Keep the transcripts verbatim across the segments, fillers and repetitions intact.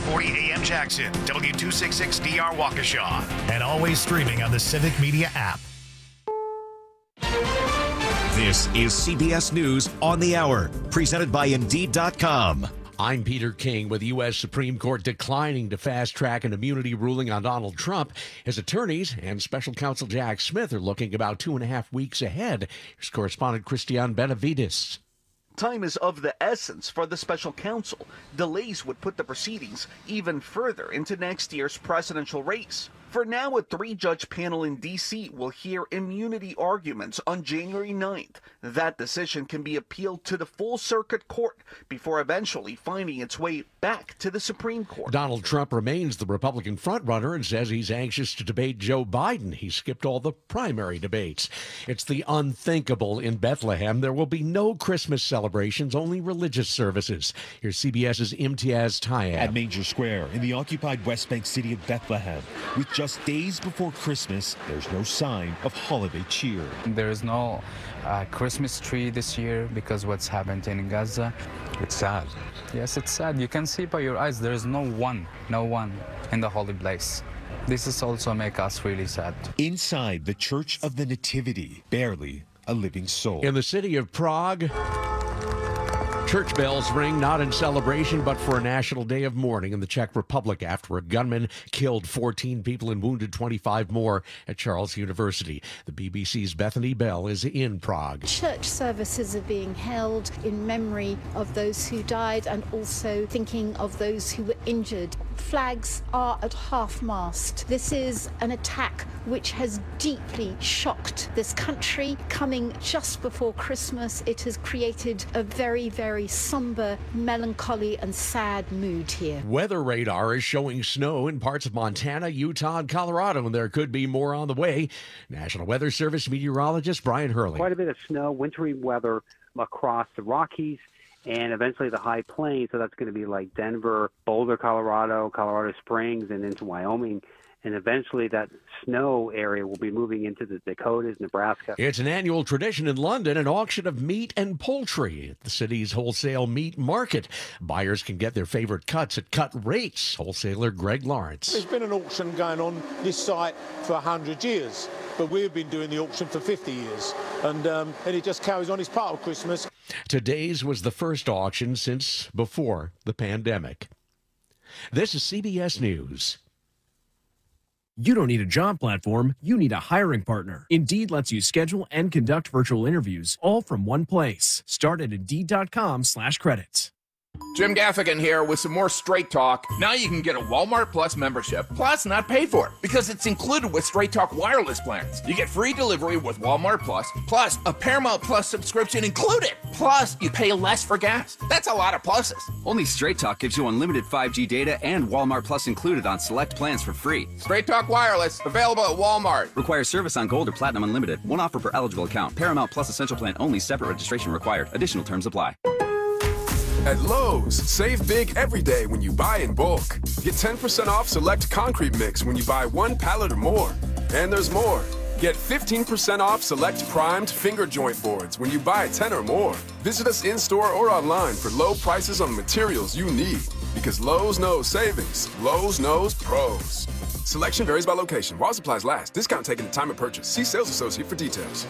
forty A M Jackson, W two sixty-six D R Waukesha, and always streaming on the Civic Media app. This is C B S News on the Hour, presented by Indeed dot com. I'm Peter King. With the U S Supreme Court declining to fast-track an immunity ruling on Donald Trump, his attorneys and special counsel Jack Smith are looking about two and a half weeks ahead. Here's correspondent Christian Benavides. Time is of the essence for the special counsel. Delays would put the proceedings even further into next year's presidential race. For now, a three-judge panel in D C will hear immunity arguments on January ninth. That decision can be appealed to the full circuit court before eventually finding its way back to the Supreme Court. Donald Trump remains the Republican frontrunner and says he's anxious to debate Joe Biden. He skipped all the primary debates. It's the unthinkable in Bethlehem. There will be no Christmas celebrations, only religious services. Here's CBS's Imtiaz Tyab. At Manger Square in the occupied West Bank city of Bethlehem, with just days before Christmas, there's no sign of holiday cheer. There is no uh, Christmas tree this year because what's happened in Gaza. It's sad. Yes, it's sad. You can see by your eyes there is no one, no one in the holy place. This is also make us really sad. Inside the Church of the Nativity, barely a living soul. In the city of Prague, church bells ring not in celebration, but for a national day of mourning in the Czech Republic after a gunman killed fourteen people and wounded twenty-five more at Charles University. The B B C's Bethany Bell is in Prague. Church services are being held in memory of those who died and also thinking of those who were injured. Flags are at half-mast. This is an attack which has deeply shocked this country. Coming just before Christmas, it has created a very, very somber, melancholy and sad mood here. Weather radar is showing snow in parts of Montana, Utah, and Colorado, and there could be more on the way. National Weather Service meteorologist Brian Hurley. Quite a bit of snow, wintry weather across the Rockies and eventually the high plains. So that's going to be like Denver, Boulder, Colorado, Colorado Springs, and into Wyoming. And eventually that snow area will be moving into the Dakotas, Nebraska. It's an annual tradition in London, an auction of meat and poultry at the city's wholesale meat market. Buyers can get their favorite cuts at cut rates. Wholesaler Greg Lawrence. There's been an auction going on this site for one hundred years, but we've been doing the auction for fifty years. And, um, and it just carries on. It's part of Christmas. Today's was the first auction since before the pandemic. This is C B S News. You don't need a job platform, you need a hiring partner. Indeed lets you schedule and conduct virtual interviews all from one place. Start at Indeed.com slash credits. Jim Gaffigan here with some more Straight Talk. Now you can get a Walmart Plus membership, plus not pay for it, because it's included with Straight Talk wireless plans. You get free delivery with Walmart Plus, plus a Paramount Plus subscription included. Plus, you pay less for gas. That's a lot of pluses. Only Straight Talk gives you unlimited five G data and Walmart Plus included on select plans for free. Straight Talk wireless, available at Walmart. Requires service on Gold or Platinum Unlimited. One offer per eligible account. Paramount Plus Essential Plan only. Separate registration required. Additional terms apply. At Lowe's, save big every day when you buy in bulk. Get ten percent off select concrete mix when you buy one pallet or more. And there's more. Get fifteen percent off select primed finger joint boards when you buy ten or more. Visit us in-store or online for low prices on materials you need. Because Lowe's knows savings. Lowe's knows pros. Selection varies by location. While supplies last. Discount taken at time of purchase. See sales associate for details.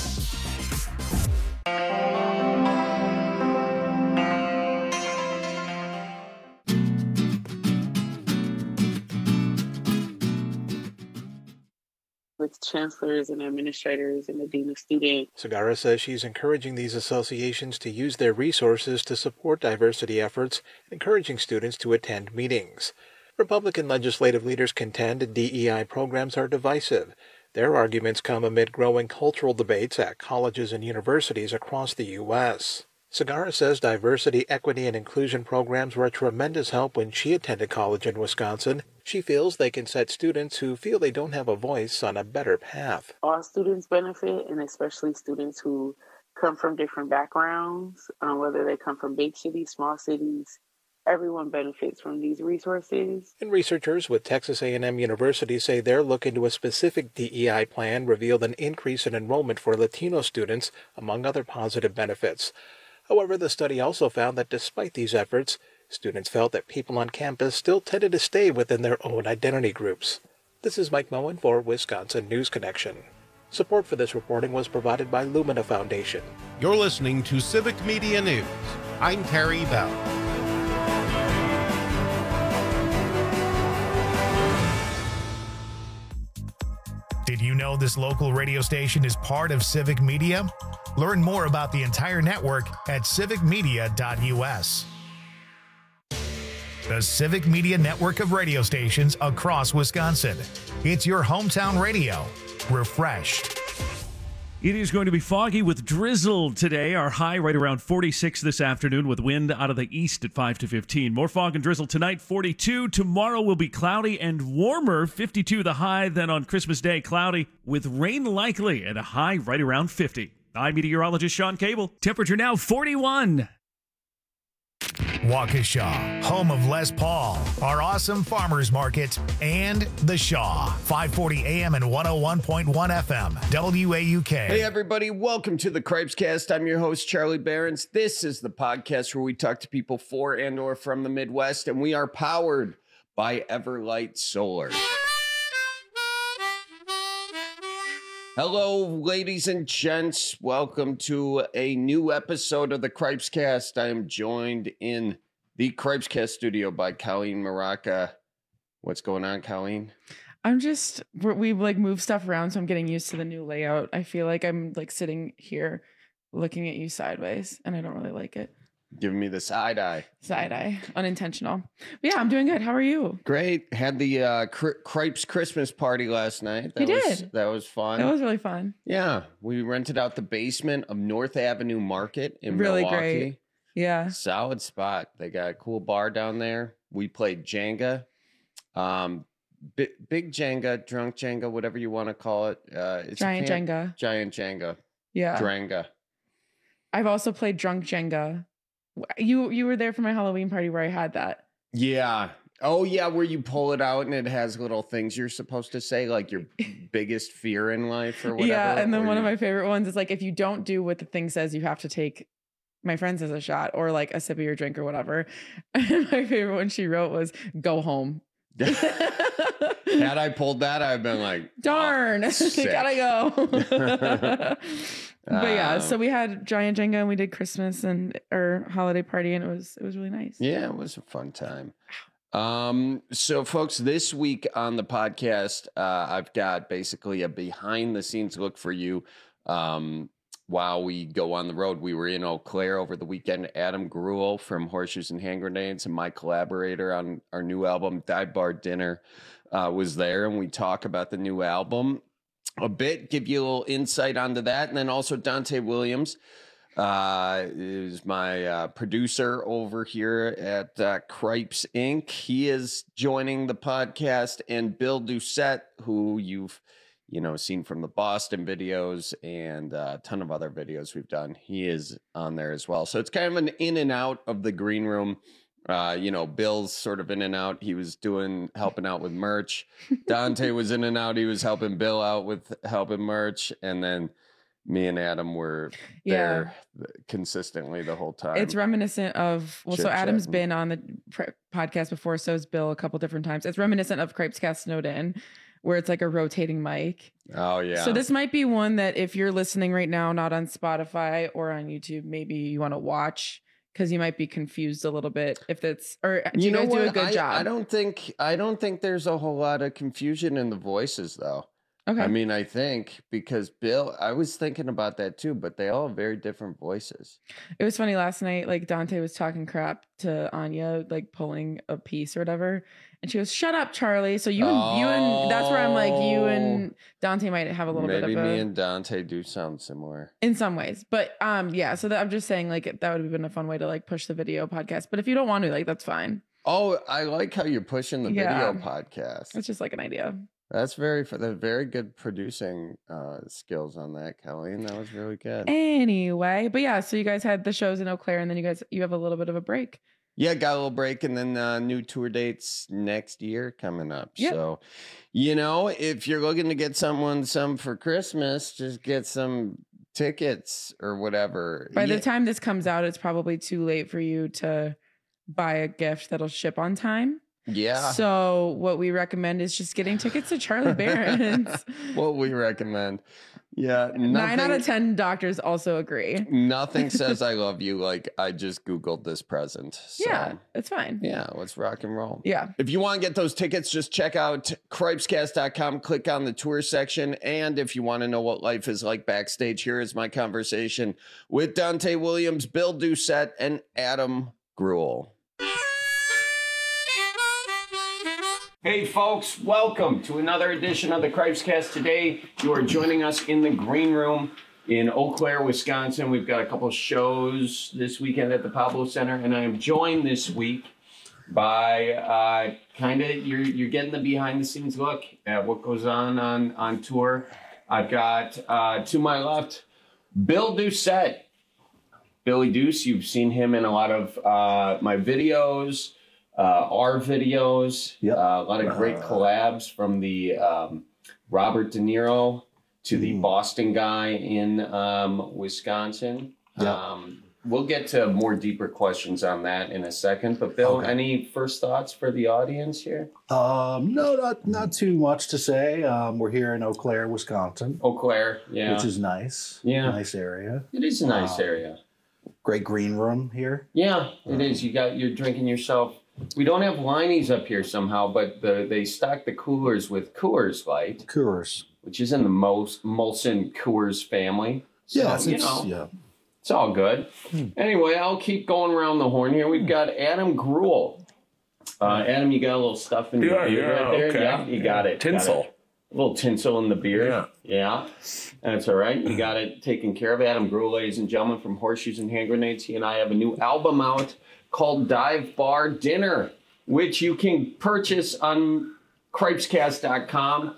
With chancellors and administrators and the dean of students. Segarra says she's encouraging these associations to use their resources to support diversity efforts, encouraging students to attend meetings. Republican legislative leaders contend D E I programs are divisive. Their arguments come amid growing cultural debates at colleges and universities across the U S Segarra says diversity, equity, and inclusion programs were a tremendous help when she attended college in Wisconsin. She feels they can set students who feel they don't have a voice on a better path. All students benefit, and especially students who come from different backgrounds, um, whether they come from big cities, small cities. Everyone benefits from these resources. And researchers with Texas A and M University say their look into a specific D E I plan revealed an increase in enrollment for Latino students, among other positive benefits. However, the study also found that despite these efforts, Students felt that people on campus still tended to stay within their own identity groups. This is Mike Moen for Wisconsin News Connection. Support for this reporting was provided by Lumina Foundation. You're listening to Civic Media News. I'm Terry Bell. Did you know this local radio station is part of Civic Media? Learn more about the entire network at civic media dot u s. The Civic Media network of radio stations across Wisconsin. It's your hometown radio. Refreshed. It is going to be foggy with drizzle today. Our high right around forty-six this afternoon with wind out of the east at five to fifteen. More fog and drizzle tonight, forty-two. Tomorrow will be cloudy and warmer, fifty-two the high. Then on Christmas Day, cloudy with rain likely at a high right around fifty. I'm meteorologist Sean Cable. Temperature now forty-one. Waukesha, home of Les Paul, our awesome farmers market, and The Shaw, five forty A M and one oh one point one F M, W A U K. Hey, everybody. Welcome to the Cripescast. I'm your host, Charlie Behrens. This is the podcast where we talk to people for and or from the Midwest, and we are powered by Everlight Solar. Hello, ladies and gents. Welcome to a new episode of the Cripescast. I am joined in the Cripescast studio by Colleen Maraca. What's going on, Colleen? I'm just, we like move stuff around, so I'm getting used to the new layout. I feel like I'm like sitting here looking at you sideways, and I don't really like it. Giving me the side eye. Side eye, unintentional. But yeah, I'm doing good. How are you? Great. Had the uh, Cri- Cripes Christmas party last night. That You was, did? That was fun. That was really fun. Yeah, we rented out the basement of North Avenue Market in Really Milwaukee. great. Yeah. Solid spot. They got a cool bar down there. We played Jenga. Um, bi- big Jenga, drunk Jenga, whatever you want to call it. Uh, it's a Giant fan- Jenga. Giant Jenga. Yeah. Drenga. I've also played drunk Jenga. You you were there for my Halloween party where I had that. Yeah. Oh, yeah, where you pull it out and it has little things you're supposed to say, like your biggest fear in life or whatever. Yeah, and then or one you- of my favorite ones is like, if you don't do what the thing says, you have to take my friend says a shot or like a sip of your drink or whatever. And my favorite one she wrote was go home. Had I pulled that, I've been like, Darn, oh, sick. gotta go. But yeah, Um, so we had Giant Jenga and we did Christmas and our holiday party, and it was it was really nice. Yeah, it was a fun time. Um, so folks, this week on the podcast, uh, I've got basically a behind the scenes look for you. Um, while we go on the road, we were in Eau Claire over the weekend. Adam Gruel from Horseshoes and Hand Grenades and my collaborator on our new album, Dive Bar Dinner, uh, was there, and we talk about the new album a bit, give you a little insight onto that. And then also Dante Williams uh, is my uh, producer over here at uh, Cripes Incorporated. He is joining the podcast, and Bill Doucette, who you've, you know, seen from the Boston videos and uh, a ton of other videos we've done. He is on there as well. So it's kind of an in and out of the green room. Uh, you know, Bill's sort of in and out. He was doing, helping out with merch. Dante was in and out. He was helping Bill out with helping merch. And then me and Adam were there consistently the whole time. It's reminiscent of, well, so Adam's Chit-chatting. been on the pre- podcast before, so has Bill a couple different times. It's reminiscent of Cripescast Snowed In, where it's like a rotating mic. Oh, yeah. So this might be one that if you're listening right now, not on Spotify or on YouTube, maybe you want to watch, because you might be confused a little bit if it's, or do you, know guys do a what? good I, job? I don't think I don't think there's a whole lot of confusion in the voices, though. Okay. I mean, I think because Bill, I was thinking about that too, but they all have very different voices. It was funny last night, like Dante was talking crap to Anya, like pulling a piece or whatever. And she goes, "Shut up, Charlie." So you and you and that's where I'm like, you and Dante might have a little Maybe bit of a, me and Dante do sound similar. in some ways. But um yeah, so that, I'm just saying like that would have been a fun way to like push the video podcast. But if you don't want to, like that's fine. Oh, I like how you're pushing the Yeah. video podcast. It's just like an idea. That's very, that's very good producing uh, skills on that, Kelly, and that was really good. Anyway, but yeah, so you guys had the shows in Eau Claire, and then you guys you have a little bit of a break. Yeah, got a little break, and then uh, new tour dates next year coming up. Yep. So, you know, if you're looking to get someone some for Christmas, just get some tickets or whatever. By Yeah. the time this comes out, it's probably too late for you to buy a gift that'll ship on time. Yeah. So what we recommend is just getting tickets to Charlie Barron's. What we recommend. Yeah. Nothing, Nine out of ten doctors also agree. Nothing says I love you like I just Googled this present. So, Yeah, it's fine. yeah, let's rock and roll. Yeah. If you want to get those tickets, just check out cripescast dot com, click on the tour section. And if you want to know what life is like backstage, here is my conversation with Dante Williams, Bill Doucette, and Adam Gruel. Hey folks, welcome to another edition of the Cripescast. Today, you are joining us in the green room in Eau Claire, Wisconsin. We've got a couple shows this weekend at the Pablo Center, and I am joined this week by uh, kind of, you're you're getting the behind the scenes look at what goes on on, on tour. I've got, uh, to my left, Bill Doucette. Billy Deuce, you've seen him in a lot of uh, my videos. Uh, our videos, yep. uh, a lot of great collabs from the um, Robert De Niro to the mm. Boston guy in um, Wisconsin. Yep. Um, we'll get to more deeper questions on that in a second. But Bill, okay. Any first thoughts for the audience here? Um, no, not not too much to say. Um, we're here in Eau Claire, Wisconsin. Eau Claire, yeah, which is nice. Yeah, nice area. It is a nice um, area. Great green room here. Yeah, it um, is. You got you're drinking yourself. We don't have Liney's up here somehow, but the, they stock the coolers with Coors Light. Coors. Which is in the most Molson Coors family. So, yes, you it's, know, yeah. It's all good. Hmm. Anyway, I'll keep going around the horn here. We've got Adam Gruel. Uh, Adam, you got a little stuff in your yeah, beard yeah, right there? Okay. Yeah, you got it. Tinsel. Got it. A little tinsel in the beard. Yeah. Yeah. That's all right. You got it taken care of. Adam Gruel, ladies and gentlemen, from Horseshoes and Hand Grenades. He and I have a new album out called Dive Bar Dinner, which you can purchase on cripescast dot com,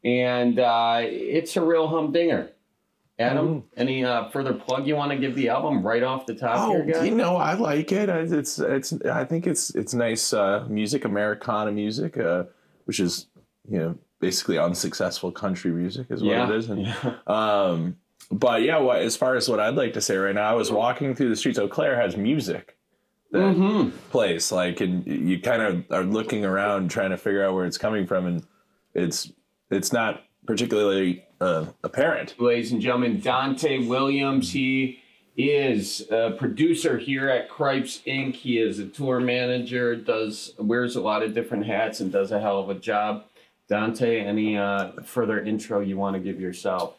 and uh, it's a real humdinger. Adam, mm. any uh, further plug you want to give the album right off the top oh, here, guys? You know, I like it. It's it's. I think it's it's nice uh, music, Americana music, uh, which is you know basically unsuccessful country music is what yeah. it is. And, yeah. um, but yeah, what, as far as what I'd like to say right now, I was walking through the streets. Eau Claire has music that mm-hmm. plays, like, and you kind of are looking around trying to figure out where it's coming from, and it's it's not particularly uh, apparent. Ladies and gentlemen, Dante Williams, he is a producer here at Cripes Incorporated. He is a tour manager, does wears a lot of different hats, and does a hell of a job. Dante, any uh, further intro you want to give yourself?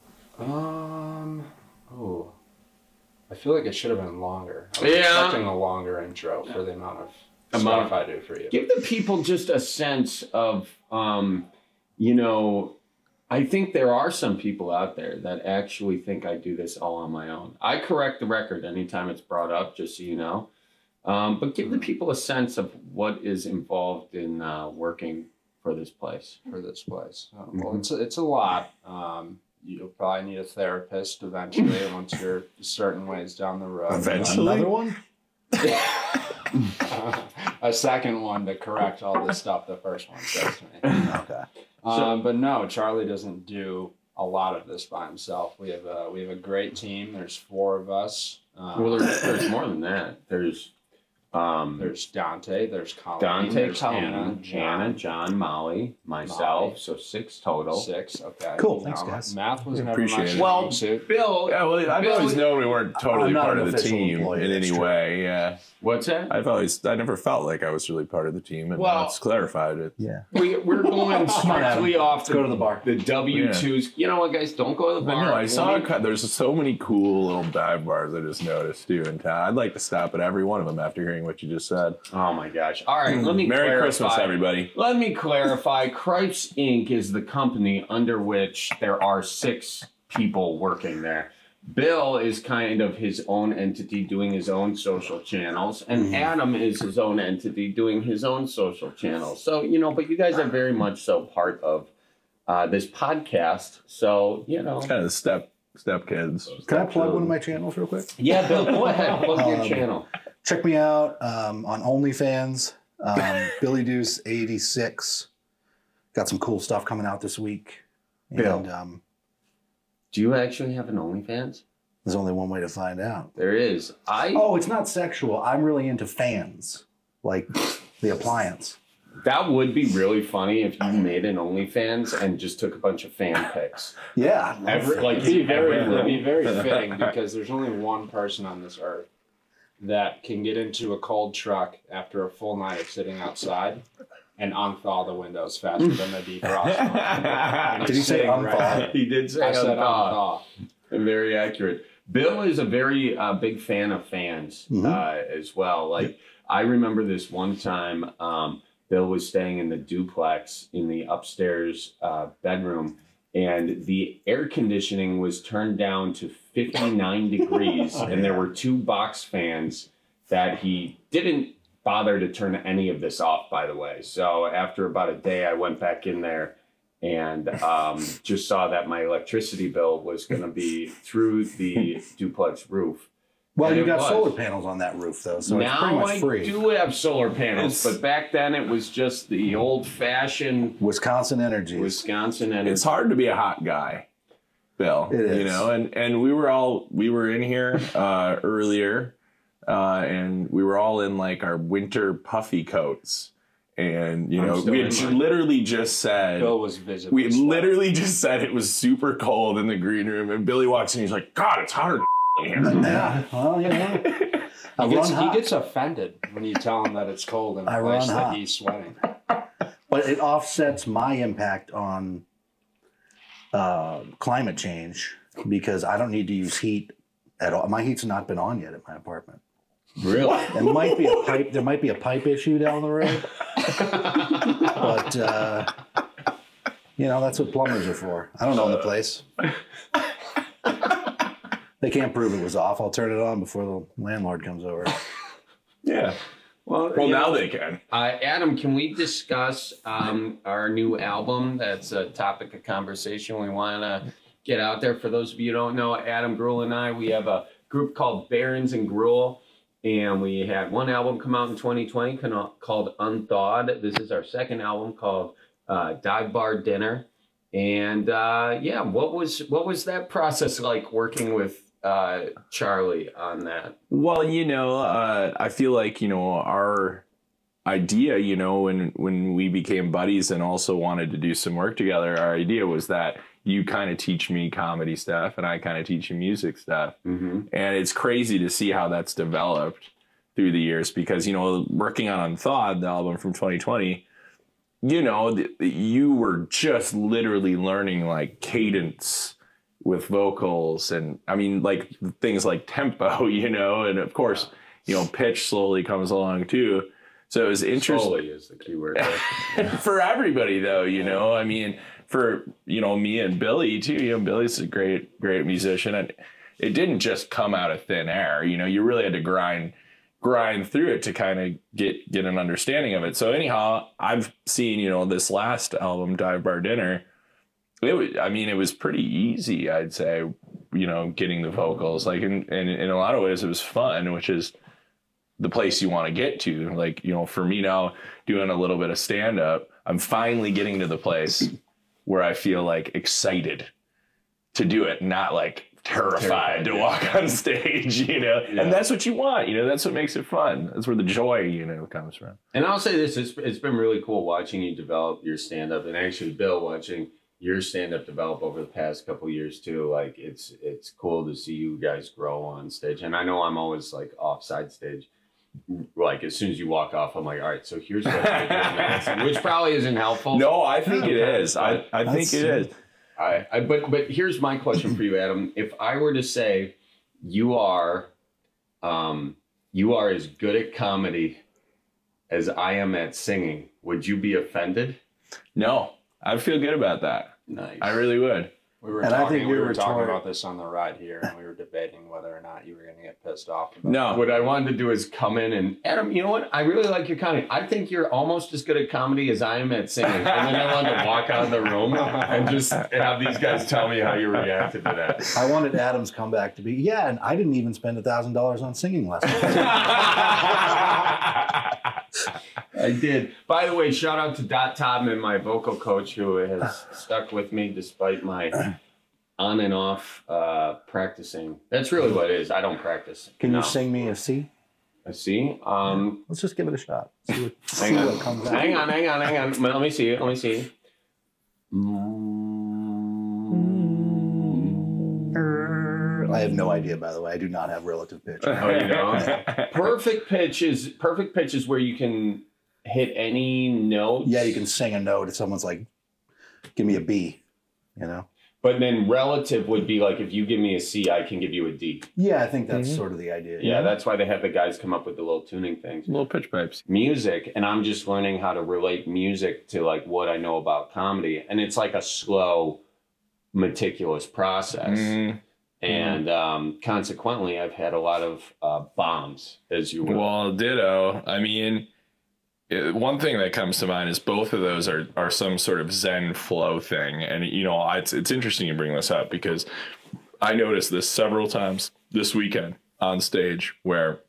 Um, oh. I feel like it should have been longer. I was yeah. expecting a longer intro for the amount of amount stuff I do for you. Give the people just a sense of, um, you know, I think there are some people out there that actually think I do this all on my own. I correct the record anytime it's brought up, just so you know. Um, but give the people a sense of what is involved in uh, working for this place. For this place. Uh, well, it's a, it's a lot. Um, You'll probably need a therapist eventually once you're a certain ways down the road. Eventually? Another one? uh, a second one to correct all the stuff the first one says to me. Okay. Um, but no, Charlie doesn't do a lot of this by himself. We have a, we have a great team. There's four of us. Um, well, there's, there's more than that. There's um, there's Dante. There's Colleen. Dante, there's Colleen, Hannah, John, Hannah, John, Molly, myself. Molly. So six total. Six. Okay. Cool. Thanks, guys. Math was I never appreciate my it. strong Well, suit. Bill. Yeah, well, I've Bill, always known we weren't totally I'm not part an of the official team employee, in that's any true. way. Yeah. What's that? I've always, I never felt like I was really part of the team, and Well, now it's clarified it. Yeah. We, we're going strictly off Let's go to the bar. The W two's. You know what, guys? Don't go to the But bar. no, I saw Let me- a, there's so many cool little dive bars I just noticed too in town. I'd like to stop at every one of them after hearing what you just said. Oh my gosh. All right, let me Merry clarify. Christmas, everybody. Let me clarify. Cripes Incorporated is the company under which there are six people working there. Bill is kind of his own entity doing his own social channels, and mm. Adam is his own entity doing his own social channels. So, you know, but you guys are very much so part of uh, this podcast. So, you know. It's kind of the step, step kids. Can I plug one of my channels real quick? Yeah, Bill, go ahead. Plug your Um, channel. Check me out um, on OnlyFans, um, Billy Deuce eighty-six. Got some cool stuff coming out this week. Bill. And um, Do you actually have an OnlyFans? There's only one way to find out. There is. I Oh, it's not sexual. I'm really into fans, like the appliance. That would be really funny if you made an OnlyFans and just took a bunch of fan pics. Yeah. Every, like it'd be very, it'd be very fitting because there's only one person on this earth that can get into a cold truck after a full night of sitting outside and unthaw the windows faster than the defrost. Did he say unthaw? Right. He did say I said unthaw. unthaw. Very accurate. Bill is a very uh, big fan of fans Mhm. uh, as well. Like I remember this one time, um, Bill was staying in the duplex in the upstairs uh, bedroom, and the air conditioning was turned down to fifty-nine degrees, Oh, and there yeah. were two box fans that he didn't bother to turn any of this off, by the way. So after about a day, I went back in there and um, just saw that my electricity bill was going to be through the duplex roof. Well, And you it got was. solar panels on that roof, though, so it's pretty Now much I free. do have solar panels, but back then it was just the old-fashioned Wisconsin Energy. Wisconsin Energy. It's hard to be a hot guy, Bill. It You is. know, and and we were all we were in here uh, earlier, uh, and we were all in like our winter puffy coats. And, you I'm know, still we in had ju- mine. literally just said... Bill was visibly We had sweating. literally just said it was super cold in the green room. And Billy walks in, he's like, God, it's hotter in here. Yeah, well, you know. I He gets, run he hot. gets offended when you tell him that it's cold in a I place run that hot. he's sweating. But it offsets my impact on uh, climate change because I don't need to use heat at all. My heat's not been on yet at my apartment. Really? It might be a pipe. There might be a pipe issue down the road. But uh, you know, that's what plumbers are for. I don't own the place. They can't prove it was off. I'll turn it on before the landlord comes over. Yeah. Well, Well, you now know, they can. Uh, Adam, can we discuss um, our new album? That's a topic of conversation we want to get out there. For those of you who don't know, Adam Gruel and I, we have a group called Barons and Gruel, and we had one album come out in twenty twenty called Unthawed. This is our second album called uh, Dive Bar Dinner. And uh, yeah, what was what was that process like working with uh, Charlie on that? Well, you know, uh, I feel like, you know, our idea, you know, when when we became buddies and also wanted to do some work together, our idea was that you kind of teach me comedy stuff and I kind of teach you music stuff. Mm-hmm. And it's crazy to see how that's developed through the years because, you know, working on Unthawed, the album from twenty twenty, you know, th- you were just literally learning like cadence with vocals and I mean like things like tempo, you know, and of course, you know, pitch slowly comes along too. So it was interesting. Slowly is the key word. For everybody though, you know, I mean, for, you know, me and Billy too, you know, Billy's a great, great musician and it didn't just come out of thin air, you know, you really had to grind, grind through it to kind of get, get an understanding of it. So anyhow, I've seen, you know, this last album, Dive Bar Dinner, it was, I mean, it was pretty easy, I'd say, you know, getting the vocals, like in, in, in a lot of ways it was fun, which is the place you want to get to. Like, you know, for me now doing a little bit of stand up, I'm finally getting to the place where I feel like excited to do it, not like terrified, Terrified, to yeah. walk on stage, you know, Yeah. and that's what you want, you know, that's what makes it fun. That's where the joy, you know, comes from. And I'll say this, it's, it's been really cool watching you develop your stand-up and actually, Bill, watching your stand-up develop over the past couple of years too. Like it's it's cool to see you guys grow on stage. And I know I'm always like offside stage. Like as soon as you walk off, I'm like, all right, so here's what you're doing next, which probably isn't helpful. No, I think it is. I, I think it is. I, I but but here's my question for you, Adam. If I were to say you are um you are as good at comedy as I am at singing, would you be offended? No, I feel good about that. Nice. I really would. We were And I talking. think We your were talking retort- about this on the ride here, and we were debating whether or not you were going to get pissed off. About No. What I wanted to do is come in and Adam, you know what? I really like your comedy. I think you're almost as good at comedy as I am at singing. And then I wanted to walk out of the room and just have these guys tell me how you reacted to that. I wanted Adam's comeback to be, yeah, and I didn't even spend a thousand dollars on singing lessons. I did. By the way, shout out to Dot Todman, my vocal coach, who has stuck with me despite my on and off uh, practicing. That's really what it is. I don't practice. Can no. you sing me a C? A C? Um, Let's just give it a shot. See what, hang see on. what comes out. Hang on, hang on, hang on. Let me see. Let me see. I have no idea, by the way. I do not have relative pitch. Oh, you know? Perfect pitch is perfect pitch is where you can hit any note. Yeah, you can sing a note if someone's like, give me a B, you know? But then relative would be like, if you give me a C, I can give you a D. Yeah, I think that's Mhm. sort of the idea. Yeah, that's why they have the guys come up with the little tuning things. Little pitch pipes. Music, and I'm just learning how to relate music to like what I know about comedy. And it's like a slow, meticulous process. Mhm. And um, consequently, I've had a lot of uh, bombs, as you will. Well, ditto. I mean, it, one thing that comes to mind is both of those are are some sort of Zen flow thing. And, you know, it's, it's interesting you bring this up because I noticed this several times this weekend on stage where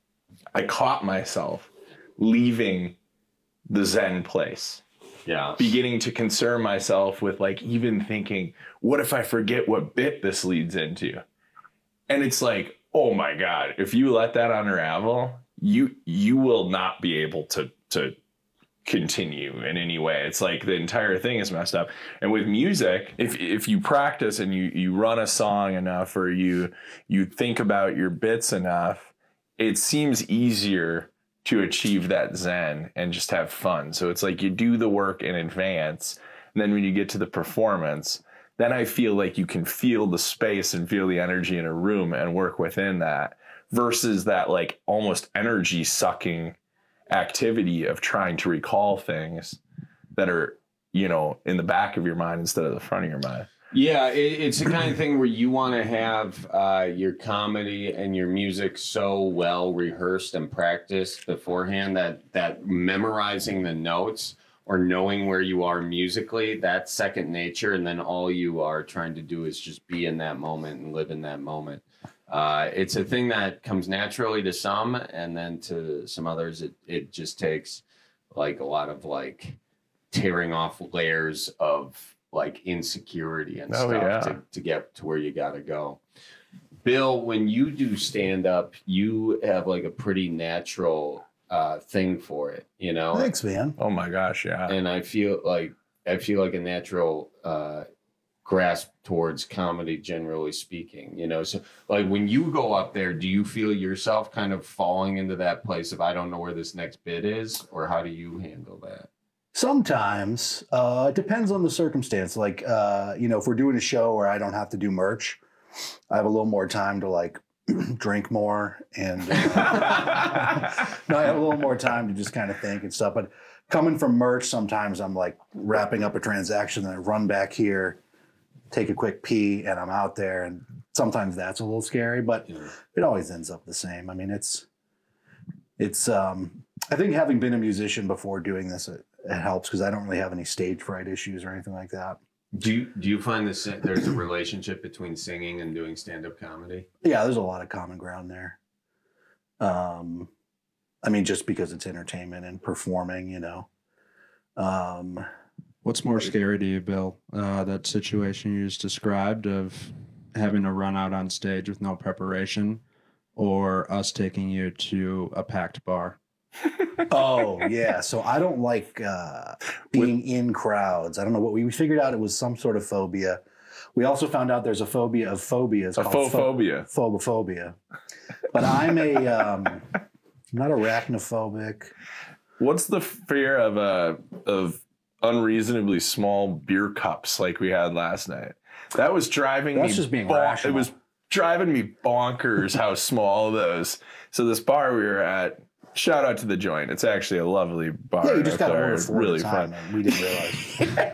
I caught myself leaving the Zen place. Yeah. Beginning to concern myself with like even thinking, what if I forget what bit this leads into? And it's like, oh my God, if you let that unravel, you you will not be able to to continue in any way. It's like the entire thing is messed up. And with music, if if you practice and you you run a song enough or you you think about your bits enough, it seems easier to achieve that Zen and just have fun. So it's like you do the work in advance, and then when you get to the performance, then I feel like you can feel the space and feel the energy in a room and work within that versus that like almost energy sucking activity of trying to recall things that are, you know, in the back of your mind instead of the front of your mind. Yeah, it, it's the kind of thing where you want to have uh, your comedy and your music so well rehearsed and practiced beforehand that that memorizing the notes or knowing where you are musically, that's second nature. And then all you are trying to do is just be in that moment and live in that moment. Uh, it's a thing that comes naturally to some, and then to some others, it, it just takes like a lot of like tearing off layers of like insecurity and Oh, stuff yeah. to, to get to where you got to go. Bill, when you do stand up, you have like a pretty natural uh, thing for it, you know? Thanks, man. Oh my gosh, yeah. And I feel like, I feel like a natural uh, grasp towards comedy, generally speaking, you know? So like when you go up there, do you feel yourself kind of falling into that place of, I don't know where this next bit is, or how do you handle that? Sometimes, uh, it depends on the circumstance. Like, uh, you know, if we're doing a show where I don't have to do merch, I have a little more time to like drink more and uh, no, I have a little more time to just kind of think and stuff. But coming from merch, sometimes I'm like wrapping up a transaction and I run back here, take a quick pee, and I'm out there. And sometimes that's a little scary, but yeah. It always ends up the same. I mean, it's, it's, um, I think having been a musician before doing this, it, it helps because I don't really have any stage fright issues or anything like that. Do you, do you find this, there's a relationship between singing and doing stand-up comedy? Yeah, there's a lot of common ground there. Um, I mean, just because it's entertainment and performing, you know. Um, What's more scary to you, Bill? Uh, that situation you just described of having to run out on stage with no preparation, or us taking you to a packed bar? Oh, yeah. So I don't like uh, being in crowds. I don't know what we, we figured out. It was some sort of phobia. We also found out there's a phobia of phobias. A called phophobia. Pho- phobophobia. But I'm a, um, I'm not arachnophobic. What's the fear of uh, of unreasonably small beer cups like we had last night? That was driving That's me. just being bon- rational. It was driving me bonkers how small those. So this bar we were at. Shout out to the Joint. It's actually a lovely bar. Yeah, you just got to order four really at a time, fun. and we didn't realize.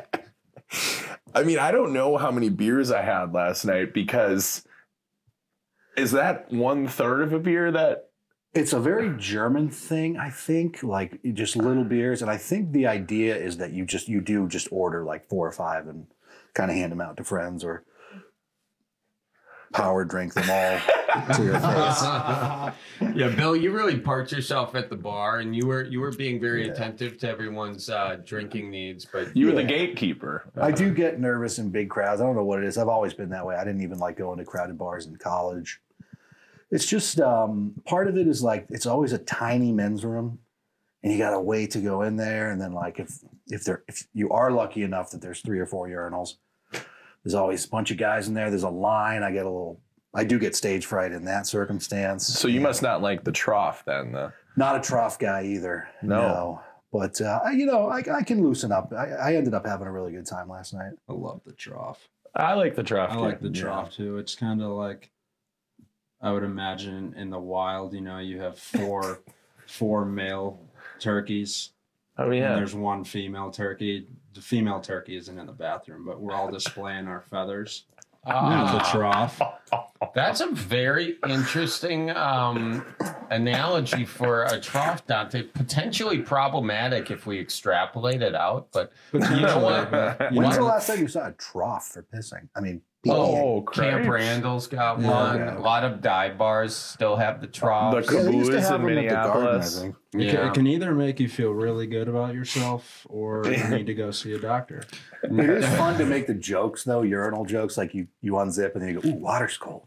I mean, I don't know how many beers I had last night because is that one third of a beer that? It's a very German thing, I think, like just little beers. And I think the idea is that you just, you do just order like four or five and kind of hand them out to friends or power drink them all to your face. Yeah, Bill, you really parked yourself at the bar, and you were you were being very yeah. attentive to everyone's uh, drinking needs. But you were yeah. the gatekeeper. I do get nervous in big crowds. I don't know what it is. I've always been that way. I didn't even like going to crowded bars in college. It's just um, part of it is like it's always a tiny men's room, and you got to wait to go in there. And then like if if there if you are lucky enough that there's three or four urinals. There's always a bunch of guys in there. There's a line. I get a little, I do get stage fright in that circumstance. So you must not like the trough then, though. Not a trough guy either. No. no. But, uh, you know, I, I can loosen up. I, I ended up having a really good time last night. I love the trough. I like the trough. I too. like the yeah. trough too. It's kind of like, I would imagine in the wild, you know, you have four, four male turkeys. Oh, yeah. And there's one female turkey. The female turkey isn't in the bathroom, but we're all displaying our feathers Ah. at the trough. That's a very interesting um, analogy for a trough, Dante. Potentially problematic if we extrapolate it out, but you know what? When's the last time you saw a trough for pissing? I mean, Oh, Camp Randall's got Yeah, one. yeah. A lot of dive bars still have the troughs. The Caboose in Minneapolis. It, Yeah. can, it can either make you feel really good about yourself or you need to go see a doctor. It is fun to make the jokes, though, urinal jokes. Like you, you unzip and then you go, ooh, water's cold.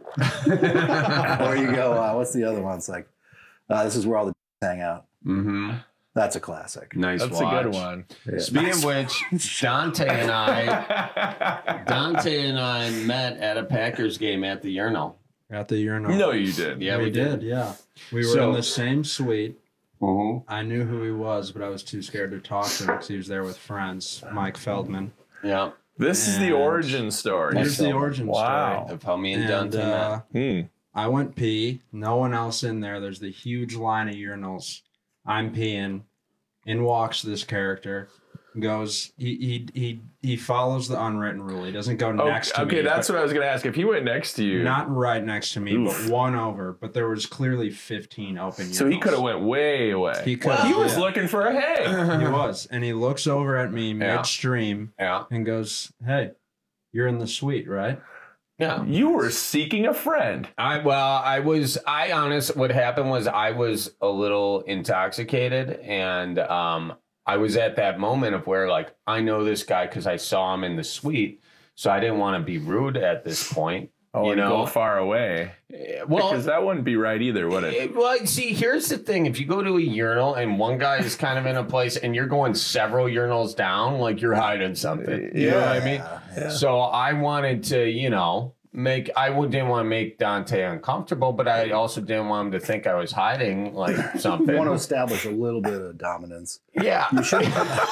Or you go, uh, what's the other one? It's like, uh, this is where all the hang out. Mm-hmm. That's a classic. Nice That's watch. a good one. Yeah. Speaking Nice. of which, Dante and I, Dante and I met at a Packers game at the urinal. At the urinal. No, you did. Yeah, we, we did. did. Yeah. We were So- in the same suite. Mhm. I knew who he was, but I was too scared to talk to him because he was there with friends, Mike Feldman. Yeah. This is the And origin story. Here's the origin Wow. story. Of how me and, And, Dante uh, met. Hmm. I went pee. No one else in there. There's the huge line of urinals. I'm peeing. In walks this character. Goes. He he he he follows the unwritten rule. He doesn't go Okay, next to me. okay, that's but- what I was going to ask. If he went next to you, Not right next to me, Oof. but one over. But there was clearly fifteen open urinals. so he could have went way away. He could. He was yeah. looking for a hey. He was, and he looks over at me Yeah. midstream Yeah. and goes, "Hey, you're in the suite, right?" Yeah. You were seeking a friend. I well, I was. I honest. What happened was I was a little intoxicated, and um, I was at that moment of where like I know this guy because I saw him in the suite, so I didn't want to be rude at this point. Oh, you and know, go far away. well, because that wouldn't be right either, would it? It- well, see, here's the thing. If you go to a urinal and one guy is kind of in a place and you're going several urinals down, like you're hiding something. You know what I mean? Yeah. So I wanted to, you know, make, I would- didn't want to make Dante uncomfortable, but I also didn't want him to think I was hiding like You something. want to establish a little bit of dominance. Yeah. You should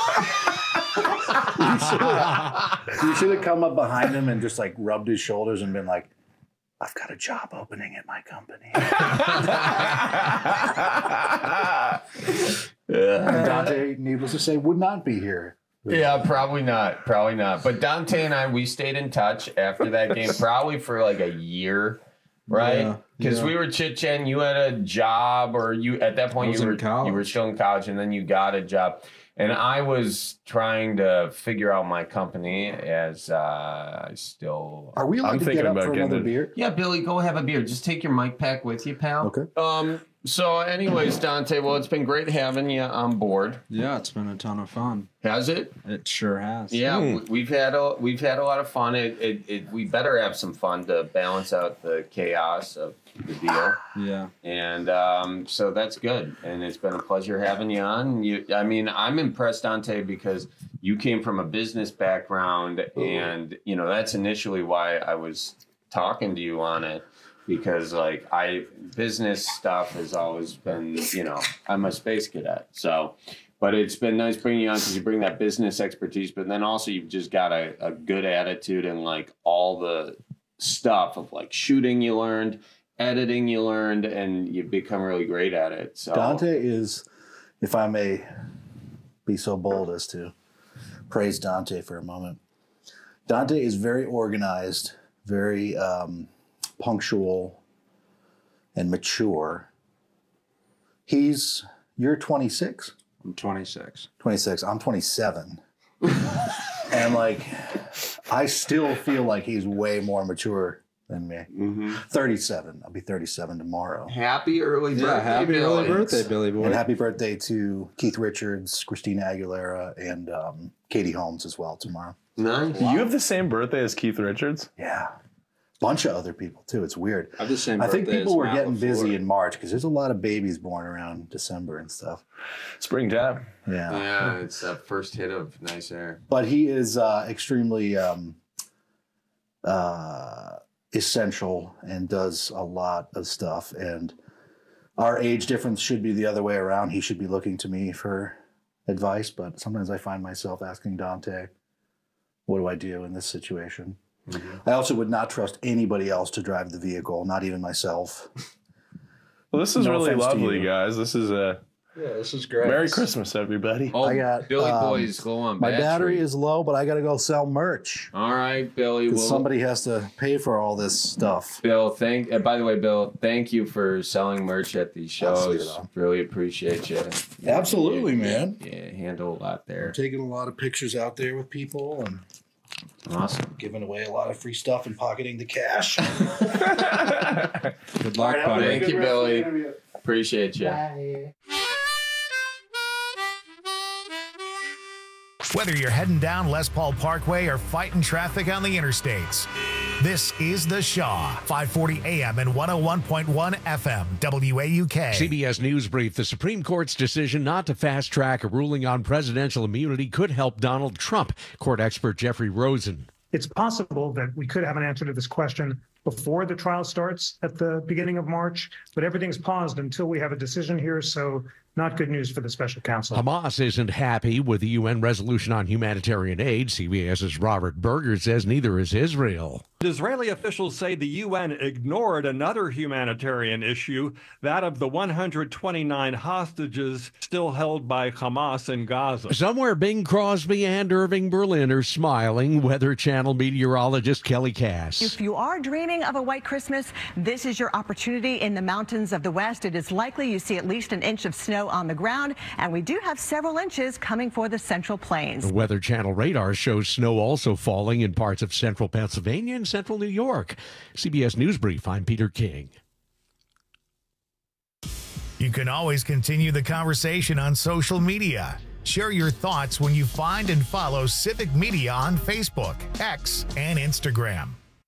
you should have you should have come up behind him and just like rubbed his shoulders and been like, I've got a job opening at my company. And Dante, needless to say, would not be here. Yeah, probably not. Probably not. But Dante and I, we stayed in touch after that game, probably for like a year, right? Yeah, Because yeah. we were chit chatting. You had a job, or you at that I point was you in were college. you were still in college, and then you got a job. And I was trying to figure out my company as uh, I still. Are we allowed I'm to thinking get up about for getting another the- beer? Yeah, Billy, go have a beer. Just take your mic pack with you, pal. Okay. Um. So, anyways, Dante, well, it's been great having you on board. Yeah, it's been a ton of fun. Has it? It sure has. Yeah, Hmm. we- we've had a we've had a lot of fun. It, it it we better have some fun to balance out the chaos of the deal. Yeah. And um, so that's good. And it's been a pleasure having you on. You, I mean, I'm impressed, Dante, because you came from a business background, and you know that's initially why I was talking to you on it. Because like I business stuff has always been, you know, I'm a space cadet. So, but it's been nice bringing you on because you bring that business expertise, but then also you've just got a, a good attitude and like all the stuff of like shooting you learned, editing you learned, and you've become really great at it. So Dante is, if I may be so bold as to praise Dante for a moment, Dante is very organized, very um, punctual, and mature. He's, you're twenty-six? I'm twenty-six. twenty-six. I'm twenty-seven. And like, I still feel like he's way more mature than me. Mm-hmm. thirty-seven. I'll be thirty-seven tomorrow. Happy early Yeah, birthday, happy Billy. early birthday, Billy boy. And happy birthday to Keith Richards, Christina Aguilera, and um, Katie Holmes as well tomorrow. Nice. You have the same birthday as Keith Richards? Yeah. Bunch of other people too. It's weird. I have the same I think birthday people as were Matt getting LaFleur. busy in March because there's a lot of babies born around December and stuff. Springtime. Yeah. Yeah, it's that first hit of nice air. But he is uh, extremely um, uh, essential and does a lot of stuff. And our age difference should be the other way around. He should be looking to me for advice, but sometimes I find myself asking Dante, what do I do in this situation? Mm-hmm. I also would not trust anybody else to drive the vehicle, not even myself. Well, this is No really offense to lovely, you. guys. This is a Yeah, this is great. Merry Christmas, everybody. Oh, I got Billy um, Boy's low on my battery. battery is low, but I got to go sell merch. All right, Billy. Because Well, somebody has to pay for all this stuff. Bill, thank. Uh, by the way, Bill, thank you for selling merch at these shows. Really appreciate you. Absolutely, You- man. Yeah, handle a lot there. I'm taking a lot of pictures out there with people and awesome, giving away a lot of free stuff and pocketing the cash. Good luck, All right, buddy. Thank you, Billy. Appreciate you. Whether you're heading down Les Paul Parkway or fighting traffic on the interstates, this is The Shaw, five forty A M and one oh one point one F M, W A U K. C B S News Brief. The Supreme Court's decision not to fast track a ruling on presidential immunity could help Donald Trump. Court expert Jeffrey Rosen. It's possible that we could have an answer to this question before the trial starts at the beginning of March, but everything's paused until we have a decision here, so not good news for the special counsel. Hamas isn't happy with the U N resolution on humanitarian aid. CBS's Robert Berger says neither is Israel. Israeli officials say the U N ignored another humanitarian issue, that of the one hundred twenty-nine hostages still held by Hamas in Gaza. Somewhere Bing Crosby and Irving Berlin are smiling. Weather Channel meteorologist Kelly Cass. If you are dreaming of a white Christmas, this is your opportunity in the mountains of the west. It is likely you see at least an inch of snow on the ground, and we do have several inches coming for the Central Plains. The Weather Channel radar shows snow also falling in parts of central Pennsylvania and central New York. C B S News Brief, I'm Peter King. You can always continue the conversation on social media. Share your thoughts when you find and follow Civic Media on Facebook, X, and Instagram.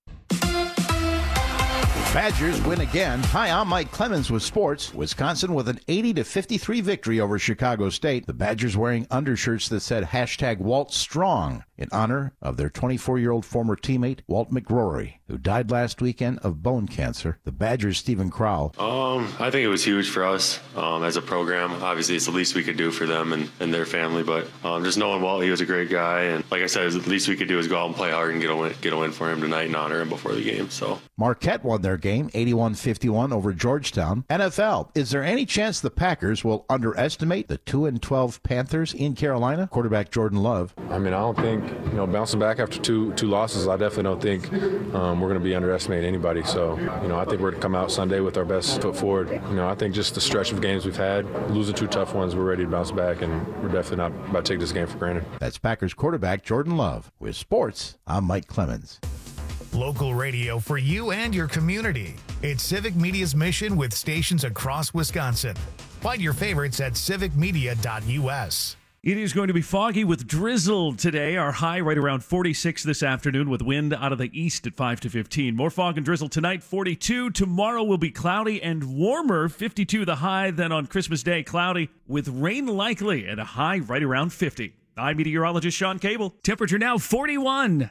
Badgers win again. Hi, I'm Mike Clemens with sports. Wisconsin with an eighty to fifty-three victory over Chicago State. The Badgers wearing undershirts that said hashtag Walt Strong in honor of their twenty-four-year-old former teammate, Walt McGrory, who died last weekend of bone cancer. The Badgers' Stephen Crowell. Um, I think it was huge for us um, as a program. Obviously, it's the least we could do for them and, and their family, but um, just knowing Walt, he was a great guy. And like I said, the least we could do is go out and play hard and get a win, get a win for him tonight and honor him before the game. So Marquette won their game eighty-one fifty-one over Georgetown. N F L, is there any chance the Packers will underestimate the two and twelve Panthers in Carolina? Quarterback Jordan Love. I mean, I don't think, you know, bouncing back after two two losses, I definitely don't think um, we're going to be underestimating anybody. So, you know, I think we're going to come out Sunday with our best foot forward. You know, I think just the stretch of games we've had, losing two tough ones, we're ready to bounce back, and we're definitely not about to take this game for granted. That's Packers quarterback Jordan Love. With sports, I'm Mike Clemens. Local radio for you and your community. It's Civic Media's mission with stations across Wisconsin. Find your favorites at civic media dot U S. It is going to be foggy with drizzle today. Our high right around forty-six this afternoon with wind out of the east at five to fifteen. More fog and drizzle tonight, forty-two. Tomorrow will be cloudy and warmer, fifty-two the high. Then on Christmas Day, cloudy with rain likely at a high right around fifty. I'm meteorologist Sean Cable. Temperature now forty-one.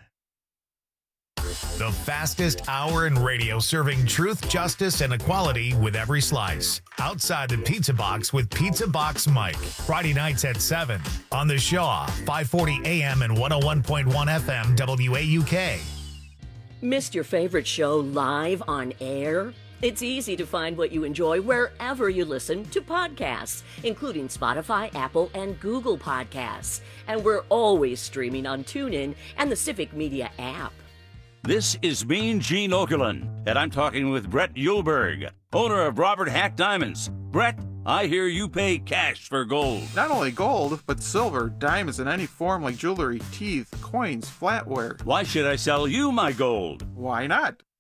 The fastest hour in radio, serving truth, justice, and equality with every slice. Outside the Pizza Box with Pizza Box Mike. Friday nights at seven on The Shaw, five forty A M and one oh one point one F M, W A U K. Missed your favorite show live on air? It's easy to find what you enjoy wherever you listen to podcasts, including Spotify, Apple, and Google Podcasts. And we're always streaming on TuneIn and the Civic Media app. This is Mean Gene Okerlund, and I'm talking with Brett Yulberg, owner of Robert Hack Diamonds. Brett, I hear you pay cash for gold. Not only gold, but silver, diamonds in any form like jewelry, teeth, coins, flatware. Why should I sell you my gold? Why not?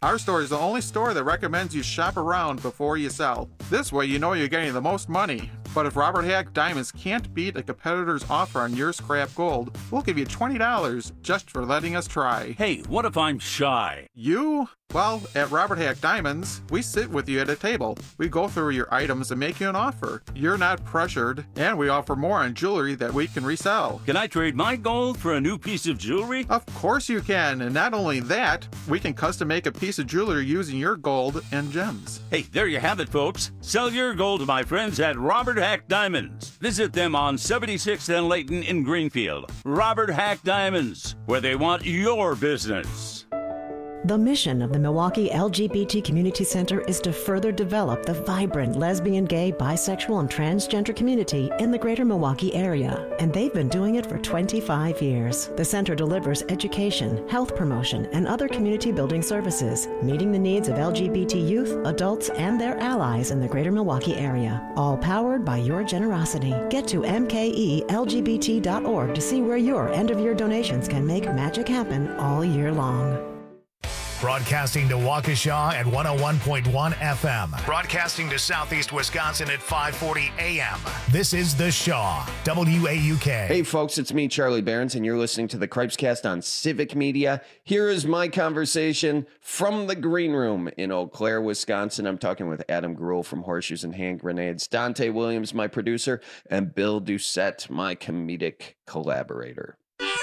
Our store is the only store that recommends you shop around before you sell. This way you know you're getting the most money. But if Robert Hack Diamonds can't beat a competitor's offer on your scrap gold, we'll give you twenty dollars just for letting us try. Hey, what if I'm shy? You? Well, at Robert Hack Diamonds, we sit with you at a table. We go through your items and make you an offer. You're not pressured, and we offer more on jewelry that we can resell. Can I trade my gold for a new piece of jewelry? Of course you can, and not only that, we can custom make a piece of jewelry using your gold and gems. Hey, there you have it, folks. Sell your gold to my friends at Robert Hack Diamonds. Visit them on seventy-sixth and Layton in Greenfield. Robert Hack Diamonds, where they want your business. The mission of the Milwaukee L G B T Community Center is to further develop the vibrant lesbian, gay, bisexual, and transgender community in the greater Milwaukee area, and they've been doing it for twenty-five years. The center delivers education, health promotion, and other community building services, meeting the needs of L G B T youth, adults, and their allies in the greater Milwaukee area, all powered by your generosity. Get to M K E L G B T dot org to see where your end-of-year donations can make magic happen all year long. Broadcasting to Waukesha at one oh one point one F M. Broadcasting to Southeast Wisconsin at five forty A M. This is The Shaw, W A U K. Hey, folks, it's me, Charlie Behrens, and you're listening to the Cripescast on Civic Media. Here is my conversation from the green room in Eau Claire, Wisconsin. I'm talking with Adam Gruhl from Horseshoes and Hand Grenades, Dante Williams, my producer, and Bill Doucette, my comedic collaborator.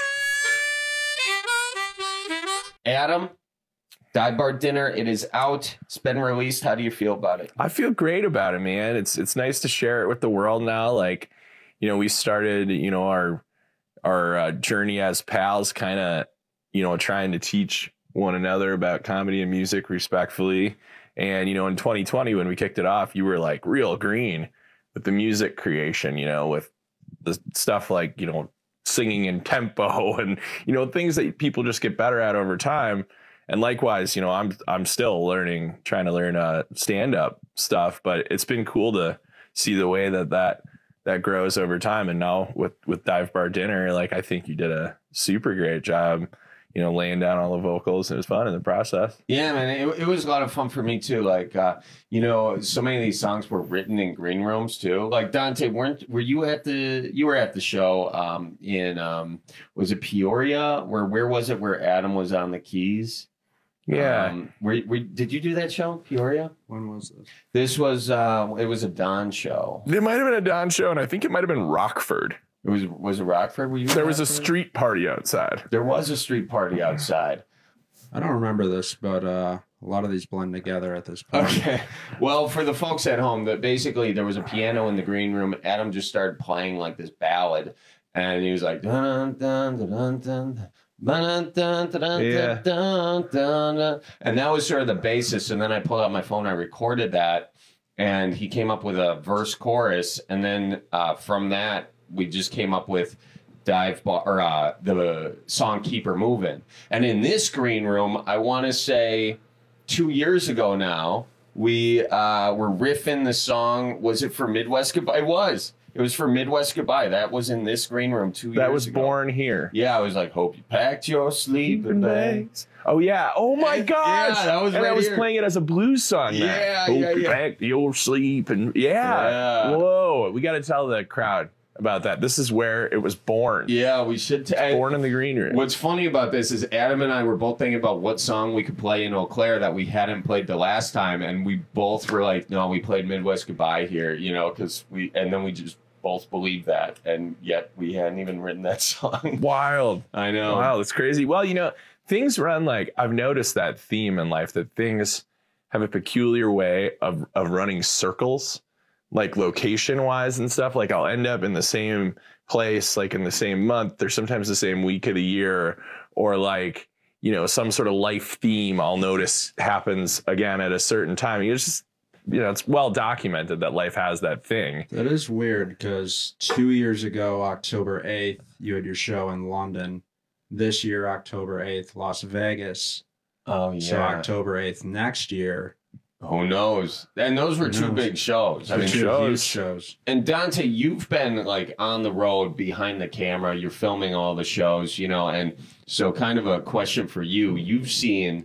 Adam, Dive Bar Dinner, it is out. It's been released. How do you feel about it? I feel great about it, man. It's it's nice to share it with the world now. Like, you know, we started, you know, our our uh, journey as pals, kind of, you know, trying to teach one another about comedy and music respectfully. And, you know, in twenty twenty, when we kicked it off, you were like real green with the music creation, you know, with the stuff like, you know, singing in tempo and, you know, things that people just get better at over time. And likewise, you know, I'm I'm still learning, trying to learn uh, stand-up stuff, but it's been cool to see the way that that, that grows over time. And now with, with Dive Bar Dinner, like, I think you did a super great job, you know, laying down all the vocals. It was fun in the process. Yeah, man, it, it was a lot of fun for me too. Like, uh, you know, so many of these songs were written in green rooms too. Like, Dante, weren't were you at the you were at the show um, in um, was it Peoria? Where where was it? Where Adam was on the keys? Yeah. Um, were, were, did you do that show, Peoria? When was this? This was, uh, it was a Don show. It might have been a Don show, and I think it might have been Rockford. It was, was it Rockford? Were you there was Rockford? a street party outside. There was a street party outside. I don't remember this, but uh, a lot of these blend together at this point. Okay. Well, for the folks at home, that basically there was a piano in the green room. Adam just started playing like this ballad, and he was like, dun, dun, dun, dun, dun. Dun, dun, dun, dun, Yeah. dun, dun, dun. And that was sort of the basis. And then I pulled out my phone, I recorded that, and he came up with a verse chorus. And then uh, from that, we just came up with Dive Bar, or uh, the song Keep Her Moving. And in this green room, I want to say two years ago now, we uh, were riffing the song. Was it for Midwest Goodbye? It was. It was for Midwest Goodbye. That was in this green room two years ago. That was Born Here. Yeah, I was like, hope you packed your sleeping bags. Oh, yeah. Oh, my gosh. Yeah, that was and right I was here. playing it as a blues song. now. Yeah, hope yeah, you yeah. packed your sleep. And yeah. Yeah. Whoa. We got to tell the crowd about that. This is where it was born. Yeah, we should. T- born in the green room. What's funny about this is Adam and I were both thinking about what song we could play in Eau Claire that we hadn't played the last time. And we both were like, no, we played Midwest Goodbye here, you know, because we, and then we just both believe that, and yet we hadn't even written that song. Wild. I know. Wow, it's crazy. Well, you know, things run like, I've noticed that theme in life, that things have a peculiar way of, of running circles, like location wise and stuff. Like I'll end up in the same place, like in the same month, or sometimes the same week of the year, or like, you know, some sort of life theme I'll notice happens again at a certain time. You just, you know, it's well documented that life has that thing. That is weird because two years ago, October eighth, you had your show in London. This year, October eighth, Las Vegas. Oh, yeah. So October eighth next year. Who knows? And those were Who two knows? big shows. I Two mean, huge shows. shows. And Dante, you've been like on the road behind the camera. You're filming all the shows, you know. And so, kind of a question for you: you've seen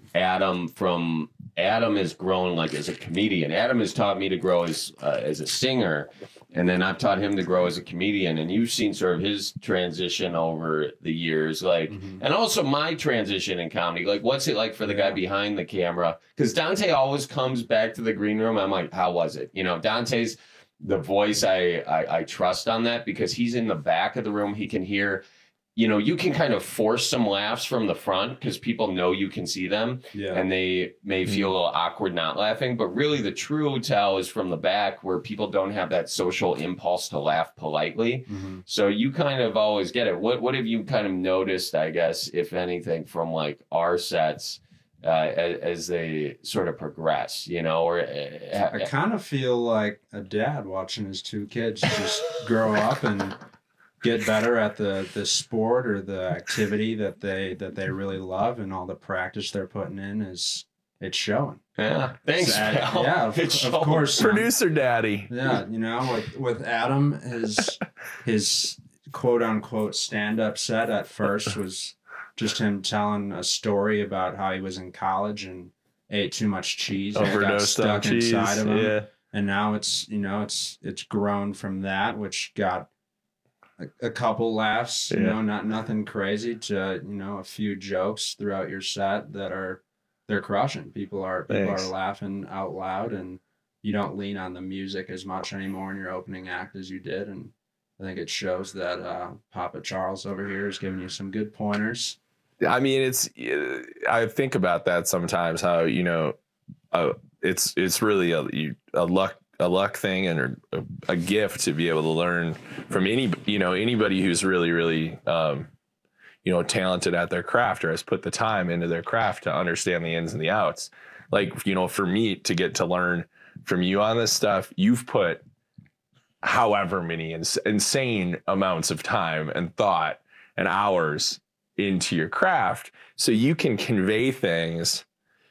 Adam from Adam has grown like as a comedian. Adam has taught me to grow as uh, as a singer, and then I've taught him to grow as a comedian. And you've seen sort of his transition over the years, like, mm-hmm. and also my transition in comedy. Like, what's it like for the guy behind the camera? Because Dante always comes back to the green room. I'm like, how was it? You know, Dante's the voice I, I I trust on that because he's in the back of the room. He can hear. You know, you can kind of force some laughs from the front because people know you can see them, yeah. and they may feel a little awkward not laughing. But really, the true tell is from the back where people don't have that social impulse to laugh politely. Mm-hmm. So you kind of always get it. What What have you kind of noticed, I guess, if anything, from like our sets uh, as, as they sort of progress? You know, or uh, I kind of feel like a dad watching his two kids just grow up and get better at the the sport or the activity that they that they really love, and all the practice they're putting in is it's showing. Yeah, thanks. Ad, yeah, of, it's of course. Producer daddy. Yeah, you know, with with Adam, his his quote unquote stand up set at first was just him telling a story about how he was in college and ate too much cheese and got Overdosed on stuck cheese, inside of him. yeah. And now it's you know it's it's grown from that, which got a, a couple laughs, you Yeah. know, not nothing crazy, to you know a few jokes throughout your set that are they're crushing. People are people Thanks. are laughing out loud, and you don't lean on the music as much anymore in your opening act as you did. And I think it shows that uh, Papa Charles over here is giving you some good pointers. I mean, it's I think about that sometimes. How you know, uh, it's it's really a a luck a luck thing and a, a gift to be able to learn from any you know anybody who's really really um, you know talented at their craft or has put the time into their craft to understand the ins and the outs. Like you know, for me to get to learn from you on this stuff, you've put however many ins- insane amounts of time and thought and hours into your craft, so you can convey things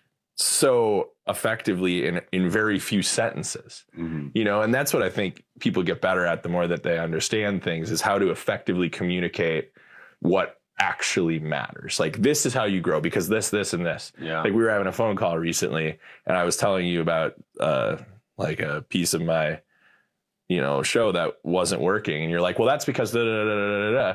so effectively in in very few sentences. Mm-hmm. You know, and that's what I think people get better at the more that they understand things, is how to effectively communicate what actually matters. Like, this is how you grow because this, this, and this. Yeah. Like, we were having a phone call recently and I was telling you about uh like a piece of my you know show that wasn't working, and you're like, well, that's because da da da da da da.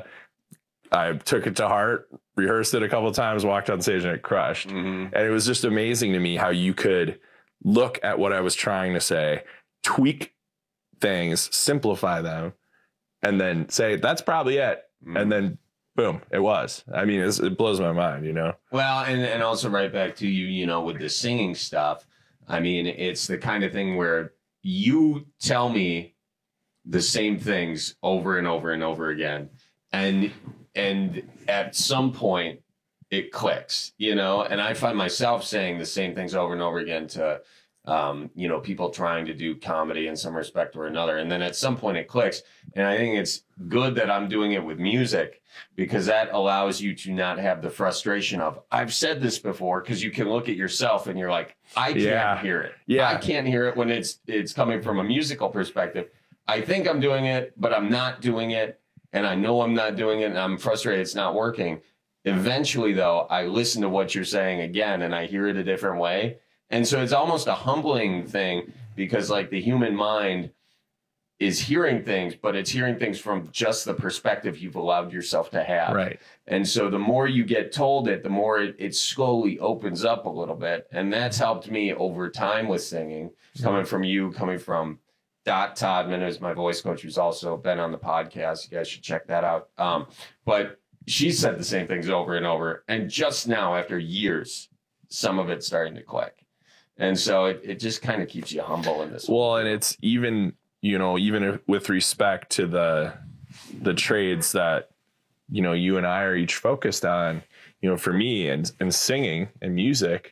I took it to heart, rehearsed it a couple of times, walked on stage, and it crushed. Mm-hmm. And it was just amazing to me how you could look at what I was trying to say, tweak things, simplify them, and then say, that's probably it. Mm-hmm. And then, boom, it was. I mean, it's, it blows my mind, you know? Well, and, and also right back to you, you know, with the singing stuff. I mean, it's the kind of thing where you tell me the same things over and over and over again. And and at some point it clicks, you know, and I find myself saying the same things over and over again to, um, you know, people trying to do comedy in some respect or another. And then at some point it clicks. And I think it's good that I'm doing it with music, because that allows you to not have the frustration of, I've said this before, because you can look at yourself and you're like, I can't Yeah. hear it. Yeah. I can't hear it when it's it's coming from a musical perspective. I think I'm doing it, but I'm not doing it. And I know I'm not doing it, and I'm frustrated it's not working. Eventually, though, I listen to what you're saying again, and I hear it a different way. And so it's almost a humbling thing, because like the human mind is hearing things, but it's hearing things from just the perspective you've allowed yourself to have. Right. And so the more you get told it, the more it, it slowly opens up a little bit. And that's helped me over time with singing, coming from you, coming from Dot Todman is my voice coach, who's also been on the podcast. You guys should check that out. Um, but she said the same things over and over. And just now, after years, some of it's starting to click. And so it, it just kind of keeps you humble in this. Well, and it's even, you know, even if, with respect to the the trades that, you know, you and I are each focused on, you know, for me and, and singing and music,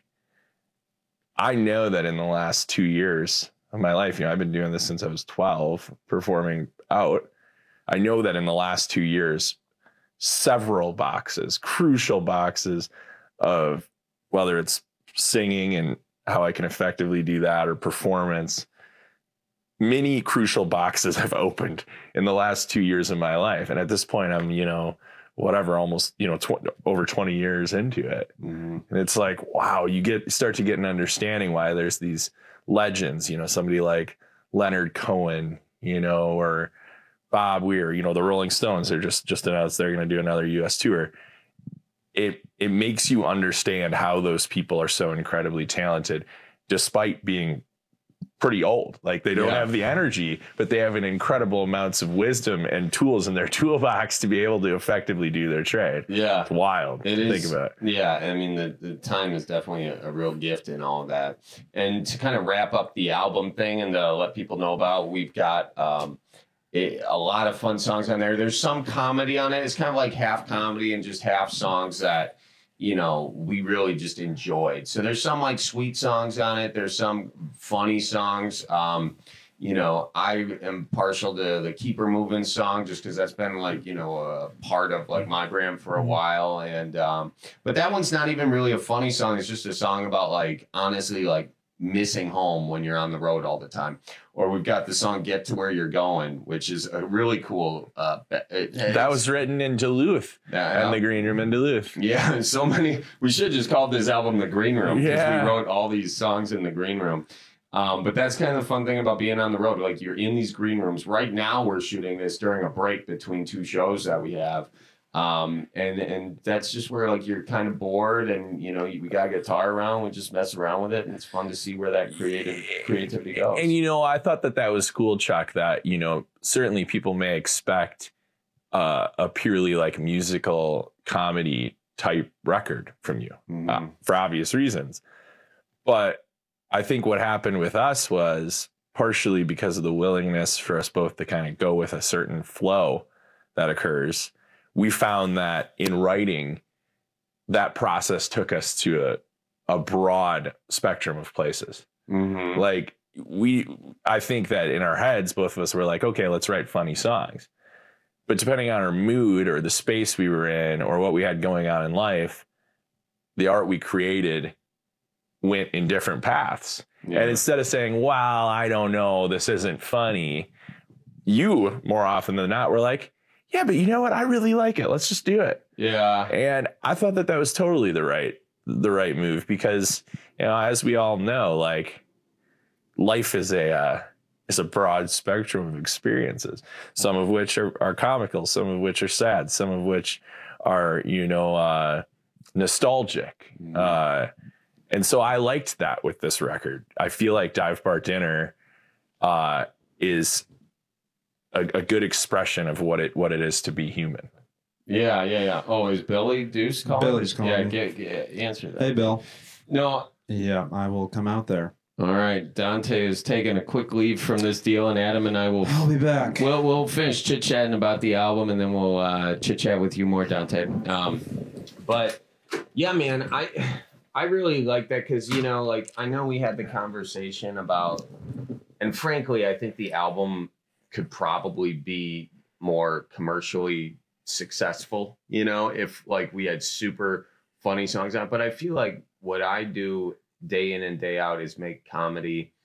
I know that in the last two years of my life, you know, I've been doing this since I was twelve, performing out. I know that in the last two years, several boxes, crucial boxes of whether it's singing and how I can effectively do that, or performance, many crucial boxes have opened in the last two years of my life. And at this point, I'm, you know, whatever, almost, you know, tw- over twenty years into it. Mm-hmm. And it's like, wow, you get start to get an understanding why there's these legends, you know, somebody like Leonard Cohen, you know, or Bob Weir, you know, the Rolling Stones, they're just, just announced they're going to do another U S tour. It, it makes you understand how those people are so incredibly talented, despite being pretty old. Like they don't Yeah. have the energy, but they have an incredible amounts of wisdom and tools in their toolbox to be able to effectively do their trade. Yeah. It's wild. It to is. Think about it. Yeah. I mean, the, the time is definitely a, a real gift in all of that. And to kind of wrap up the album thing and to let people know about, we've got um, it, a lot of fun songs on there. There's some comedy on it. It's kind of like half comedy and just half songs that, you know, we really just enjoyed. So there's some like sweet songs on it. There's some funny songs. Um, you know, I am partial to the Keep Her Moving song just because that's been like, you know, a part of like my brand for a while. And, um, but that one's not even really a funny song. It's just a song about like, honestly, like missing home when you're on the road all the time. Or we've got the song Get to Where You're Going, which is a really cool. Uh, it, That was written in Duluth Yeah, and the Green Room in Duluth. Yeah, so many. We should just call this album The Green Room because Yeah. we wrote all these songs in the green room. Um, but that's kind of the fun thing about being on the road. Like you're in these green rooms. Right now we're shooting this during a break between two shows that we have. Um, and and that's just where like you're kind of bored and you know, we got a guitar around, we just mess around with it and it's fun to see where that creative creativity goes. And, you know, I thought that that was cool, Chuck, that, you know, certainly people may expect uh, a purely like musical comedy type record from you Mm-hmm. uh, for obvious reasons. But I think what happened with us was partially because of the willingness for us both to kind of go with a certain flow that occurs. We found that in writing, that process took us to a, a broad spectrum of places. Mm-hmm. Like we, I think that in our heads, both of us were like, okay, let's write funny songs. But depending on our mood or the space we were in or what we had going on in life, the art we created went in different paths. Yeah. And instead of saying, well, I don't know, this isn't funny, you more often than not were like, yeah, but you know what? I really like it. Let's just do it. Yeah. And I thought that that was totally the right, the right move because, you know, as we all know, like life is a, uh, is a broad spectrum of experiences, some of which are, are comical, some of which are sad, some of which are, you know, uh, nostalgic. Mm. Uh, and so I liked that with this record. I feel like Dive Bar Dinner uh, is A, a good expression of what it what it is to be human. Yeah, yeah, yeah. Oh, is Billy Deuce calling? Billy's calling. Yeah, get, get, answer that. Hey, Bill. No. Yeah, I will come out there. All right, Dante is taking a quick leave from this deal, and Adam and I will. I'll be back. We'll we'll finish chit chatting about the album, and then we'll uh, chit chat with you more, Dante. Um, but yeah, man, I I really like that because you know, like I know we had the conversation about, and frankly, I think the album could probably be more commercially successful, you know, if like we had super funny songs on. But I feel like what I do day in and day out is make comedy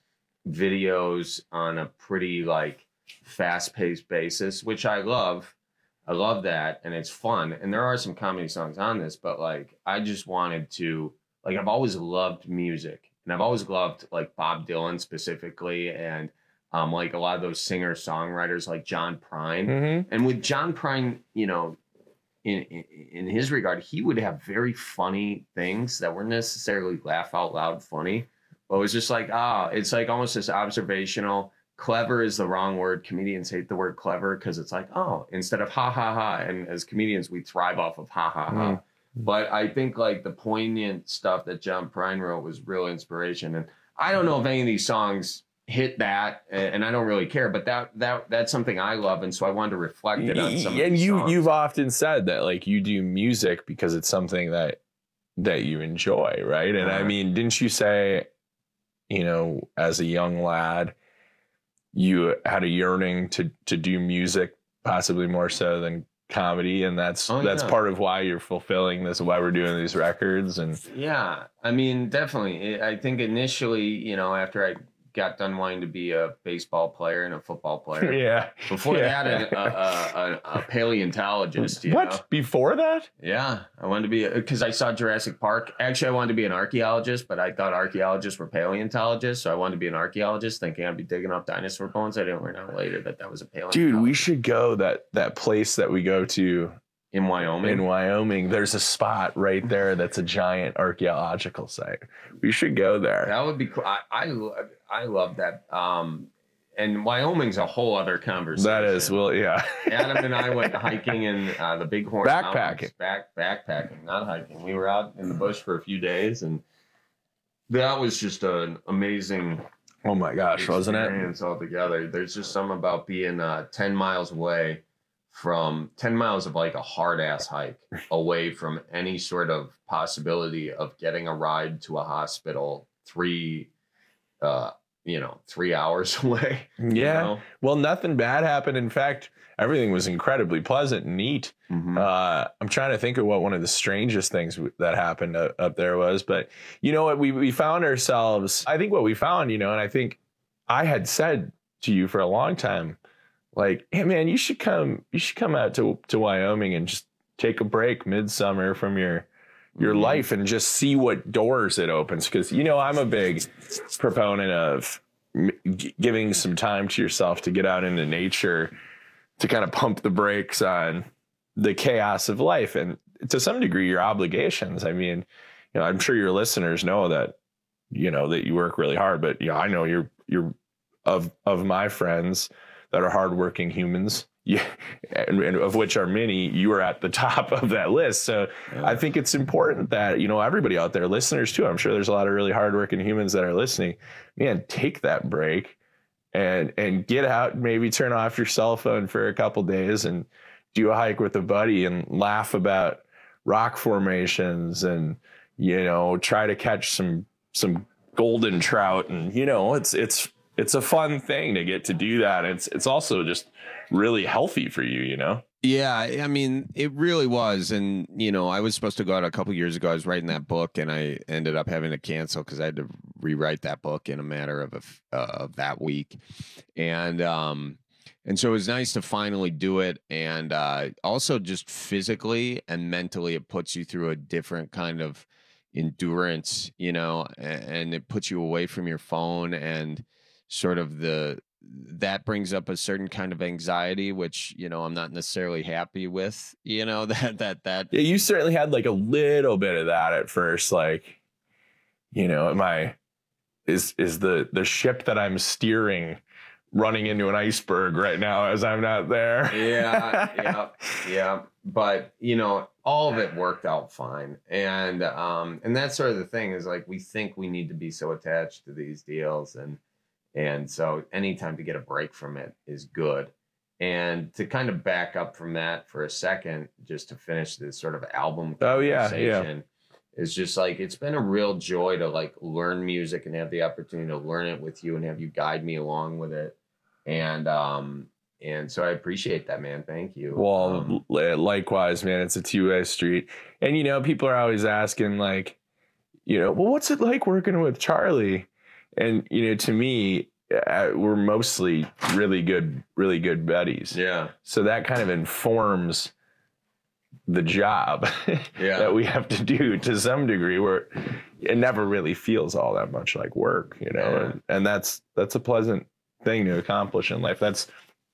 videos on a pretty like fast-paced basis, which I love. I love that, and it's fun. And there are some comedy songs on this, but like I just wanted to like I've always loved music, and I've always loved like Bob Dylan specifically, and Um, like a lot of those singer songwriters like John Prine. Mm-hmm. And with John Prine, you know, in, in in his regard, he would have very funny things that weren't necessarily laugh out loud funny, but it was just like, ah, it's like almost this observational. Clever is the wrong word. Comedians hate the word clever because it's like, oh, instead of ha ha ha. And as comedians, we thrive off of ha ha ha. Mm-hmm. But I think like the poignant stuff that John Prine wrote was real inspiration. And I don't know if any of these songs hit that, and I don't really care, but that that that's something I love, and so I wanted to reflect it on some. And of you songs. you've often said that like you do music because it's something that that you enjoy, right? And I mean, didn't you say, you know, as a young lad, you had a yearning to to do music, possibly more so than comedy, and that's Oh, that's yeah. part of why you're fulfilling this, why we're doing these records, and Yeah, I mean, definitely. I think initially, you know, after I got done wanting to be a baseball player and a football player. Yeah. Before Yeah. that, a, a, a, a paleontologist. You What? know? Before that? Yeah, I wanted to be because I saw Jurassic Park. Actually, I wanted to be an archaeologist, but I thought archaeologists were paleontologists, so I wanted to be an archaeologist, thinking I'd be digging up dinosaur bones. I didn't learn out later that that was a paleontologist. Dude, we should go that that place that we go to in Wyoming. In Wyoming, there's a spot right there that's a giant archaeological site. We should go there. That would be cool. I I, lo- I love that. Um, and Wyoming's a whole other conversation. That is, well, yeah. Adam and I went hiking in uh, the Bighorn Backpacking. Mountains. Back backpacking, not hiking. We were out in the bush for a few days, and that was just an amazing. Oh my gosh, wasn't it? Experience altogether. There's just something about being uh, ten miles away from ten miles of like a hard ass hike away from any sort of possibility of getting a ride to a hospital three, uh, you know, three hours away. Yeah. You know? Well, nothing bad happened. In fact, everything was incredibly pleasant and neat. Mm-hmm. Uh, I'm trying to think of what one of the strangest things w- that happened uh, up there was, but you know what, we, we found ourselves, I think what we found, you know, and I think I had said to you for a long time, like, hey man, you should come, you should come out to, to Wyoming and just take a break midsummer from your, your Mm-hmm. life and just see what doors it opens. Cause you know, I'm a big proponent of m- g- giving some time to yourself to get out into nature, to kind of pump the brakes on the chaos of life and to some degree your obligations. I mean, you know, I'm sure your listeners know that, you know, that you work really hard, but you know, I know you're, you're of, of my friends that are hardworking humans, yeah, and, and of which are many, you are at the top of that list. So yeah. I think it's important that, you know, everybody out there, listeners too, I'm sure there's a lot of really hardworking humans that are listening, man, take that break and, and get out, maybe turn off your cell phone for a couple days and do a hike with a buddy and laugh about rock formations and, you know, try to catch some, some golden trout. And, you know, it's, it's, it's a fun thing to get to do that. It's, it's also just really healthy for you, you know? Yeah, I mean, it really was. And, you know, I was supposed to go out a couple years ago. I was writing that book and I ended up having to cancel because I had to rewrite that book in a matter of a, uh, of that week. And, um, and so it was nice to finally do it. And uh, also just physically and mentally, it puts you through a different kind of endurance, you know, and, and it puts you away from your phone and sort of the, that brings up a certain kind of anxiety, which, you know, I'm not necessarily happy with, you know, that, that, that. Yeah, you certainly had like a little bit of that at first. Like, you know, am I, is, is the, the ship that I'm steering running into an iceberg right now as I'm not there? Yeah, yeah, yeah. But, you know, all of it worked out fine. And, um, and that's sort of the thing is like, we think we need to be so attached to these deals and, And so anytime to get a break from it is good. And to kind of back up from that for a second, just to finish this sort of album oh, yeah, conversation, yeah. is just like, it's been a real joy to like learn music and have the opportunity to learn it with you and have you guide me along with it. And, um, and so I appreciate that, man. Thank you. Well, um, likewise, man, it's a two-way street. And, you know, people are always asking like, you know, well, what's it like working with Charlie? And, you know, to me, uh, we're mostly really good, really good buddies. Yeah. So that kind of informs the job yeah. that we have to do to some degree where it never really feels all that much like work, you know, Yeah. and, and that's, that's a pleasant thing to accomplish in life. That's,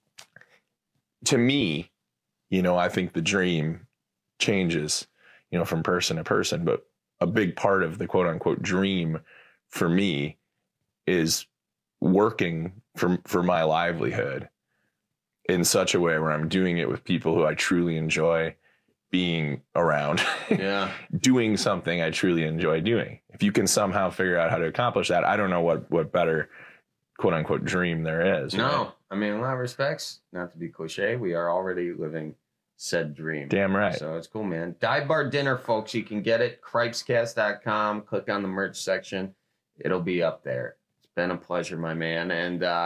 to me, you know, I think the dream changes, you know, from person to person, but a big part of the quote unquote dream for me is working for, for my livelihood in such a way where I'm doing it with people who I truly enjoy being around, yeah, doing something I truly enjoy doing. If you can somehow figure out how to accomplish that, I don't know what, what better quote unquote dream there is. No, right? I mean, in a lot of respects, not to be cliche, we are already living said dream. Damn right. So it's cool, man. Dive Bar Dinner, folks. You can get it. Cripescast dot com. Click on the merch section. It'll be up there. It's been a pleasure, my man. And uh,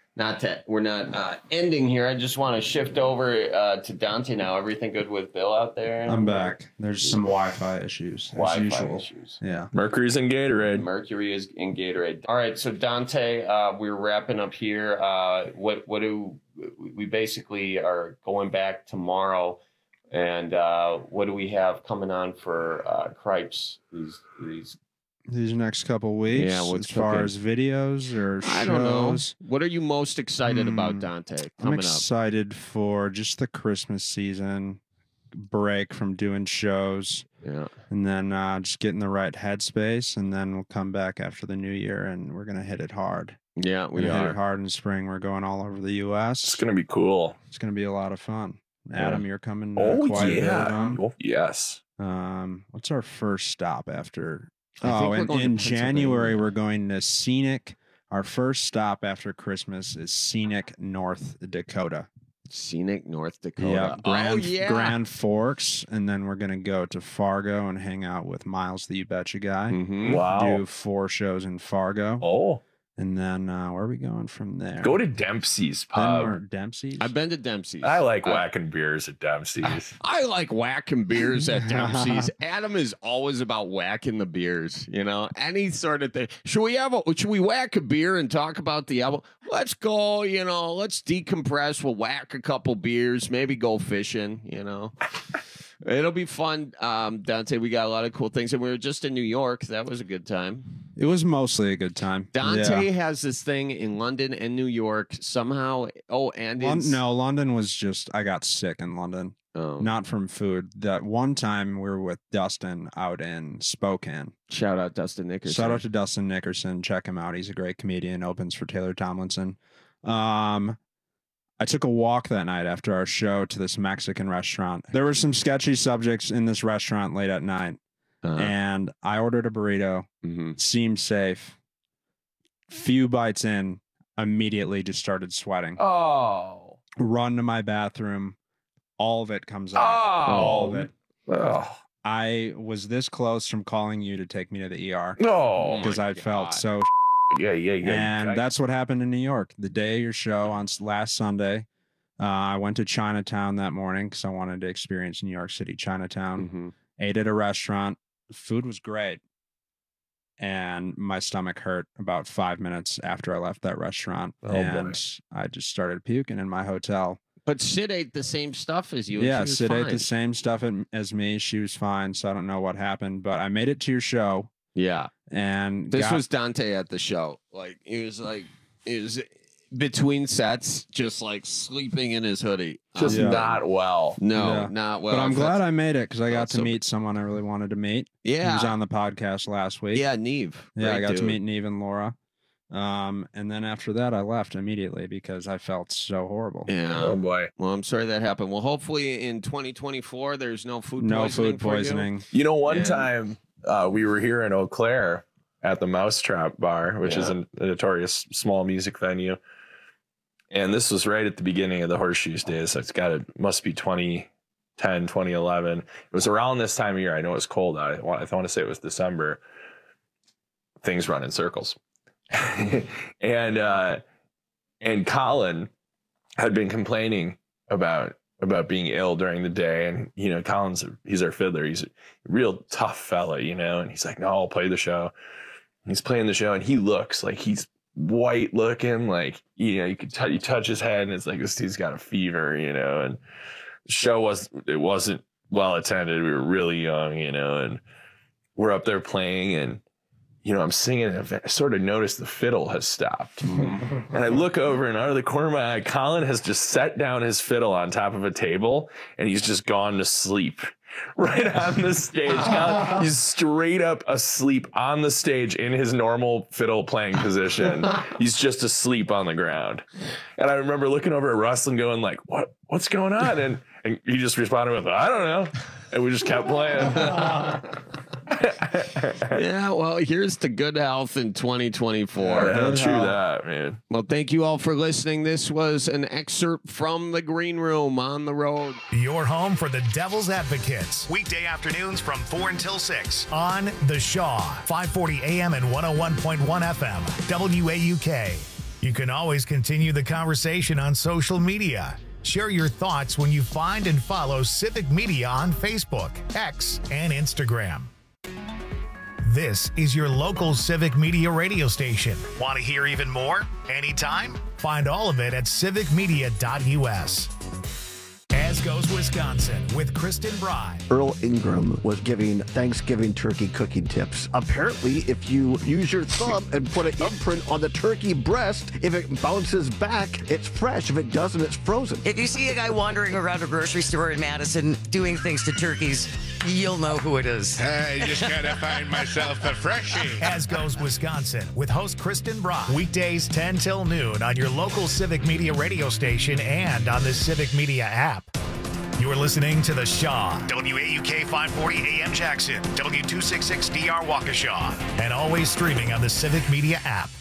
not to we're not uh, ending here. I just want to shift over uh, to Dante now. Everything good with Bill out there? I'm back. There's some Wi-Fi issues. As Wi-Fi usual. issues. Yeah. Mercury's in Gatorade. Mercury is in Gatorade. All right, so Dante, uh, we're wrapping up here. Uh, what what do we basically are going back tomorrow? And uh, what do we have coming on for uh, Cripes these these These next couple weeks, Yeah, what's as far cooking? as videos or shows. I don't know. What are you most excited about, Hmm. Dante? I'm Coming up. excited for just the Christmas season break from doing shows. Yeah. And then uh, just get in the right headspace, and then we'll come back after the new year, and we're gonna hit it hard. Yeah, we We're gonna hit are. it hard in spring. We're going all over the U S. It's gonna be cool. It's gonna be a lot of fun. Yeah. Adam, you're coming. Uh, Oh, quite a bit yeah. of them. Oh, yes. Um, what's our first stop after? I think Oh, we're and going to in January Pennsylvania. we're going to Scenic. Our first stop after Christmas is Scenic, North Dakota. Scenic, North Dakota. Yeah, Grand, oh, yeah. Grand Forks, and then we're gonna go to Fargo and hang out with Miles, the You Betcha guy. Mhm. Wow. Do four shows in Fargo. Oh. And then uh, where are we going from there? Go to Dempsey's Then we're pub. at Dempsey's. I've been to Dempsey's. I like I- whacking beers at Dempsey's. I like whacking beers at Dempsey's. Adam is always about whacking the beers, you know, any sort of thing. Should we have a, should we whack a beer and talk about the album? Let's go, you know, let's decompress. We'll whack a couple beers, maybe go fishing, you know. It'll be fun. Um, Dante, we got a lot of cool things. And we were just in New York. That was a good time. It was mostly a good time. Dante Yeah. has this thing in London and New York somehow. Oh, and in Lon- no, London was just I got sick in London. Oh. Not from food. That one time we were with Dustin out in Spokane. Shout out Dustin Nickerson. Shout out to Dustin Nickerson. Check him out. He's a great comedian. Opens for Taylor Tomlinson. Um, I took a walk that night after our show to this Mexican restaurant. There were some sketchy subjects in this restaurant late at night, Uh-huh. and I ordered a burrito. Mm-hmm. Seemed safe. Few bites in, immediately just started sweating. Oh. Run to my bathroom. All of it comes out. Oh. All of it. Oh. I was this close from calling you to take me to the E R. No. Because I felt so. Yeah, yeah, yeah. And I- that's what happened in New York. The day of your show on s- last Sunday, uh, I went to Chinatown that morning because I wanted to experience New York City Chinatown. Mm-hmm. Ate at a restaurant. The food was great. And my stomach hurt about five minutes after I left that restaurant. Oh, boy. and I just started puking in my hotel. But Sid ate the same stuff as you. and Yeah, she was Sid ate fine. the same stuff at- as me. She was fine, so I don't know what happened, but I made it to your show. Yeah. And This got- was Dante at the show. Like he was like he was between sets, just like sleeping in his hoodie. Just Um, not well. No, Yeah. not well. But I'm If glad that's- I made it because I got That's to so- meet someone I really wanted to meet. He Yeah. was on the podcast last week. Yeah, Neve. Yeah, I Great got to dude. meet Neve and Laura. Um, and then after that, I left immediately because I felt so horrible. Yeah. Oh boy. Well, I'm sorry that happened. Well, hopefully in twenty twenty-four, there's no food No poisoning food for you. poisoning. You know, one Yeah. time uh, we were here in Eau Claire at the Mousetrap Bar, which is Yeah. a, a notorious small music venue. And this was right at the beginning of the Horseshoes days. So it's got to must be twenty ten, twenty eleven. It was around this time of year. I know it was cold. I, I want to say it was December. Things run in circles. and uh, and Colin had been complaining about about being ill during the day, and you know, Colin's he's our fiddler. He's a real tough fella, you know. And he's like, "No, I'll play the show." He's playing the show, and he looks like he's white looking, like you know, you could t- you touch his head, and it's like this dude's got a fever, you know. And the show was it wasn't well attended. We were really young, you know, and we're up there playing, and you know, I'm singing, and I sort of notice the fiddle has stopped. And I look over, and out of the corner of my eye, Colin has just set down his fiddle on top of a table, and he's just gone to sleep right on the stage. Colin, he's straight up asleep on the stage in his normal fiddle playing position. He's just asleep on the ground. And I remember looking over at Russ and going like, what, what's going on? And, and he just responded with, I don't know. And we just kept playing. Yeah, well, here's to good health in twenty twenty-four. Yeah, true that, man. Well, thank you all for listening. This was an excerpt from the Green Room on the road. Your home for the Devil's Advocates. Weekday afternoons from four until six on The Shaw, five forty A M and one oh one point one F M, W A U K. You can always continue the conversation on social media. Share your thoughts when you find and follow Civic Media on Facebook, X, and Instagram. This is your local Civic Media radio station. Want to hear even more? Anytime? Find all of it at civic media dot U S. As Goes Wisconsin with Kristen Bry. Earl Ingram was giving Thanksgiving turkey cooking tips. Apparently, if you use your thumb and put an imprint on the turkey breast, if it bounces back, it's fresh. If it doesn't, it's frozen. If you see a guy wandering around a grocery store in Madison doing things to turkeys, you'll know who it is. I just gotta find myself a freshie. As Goes Wisconsin with host Kristen Bry. Weekdays ten till noon on your local Civic Media radio station and on the Civic Media app. You're listening to The Shaw, W A U K five forty A M Jackson, W two sixty-six D R Waukesha, and always streaming on the Civic Media app.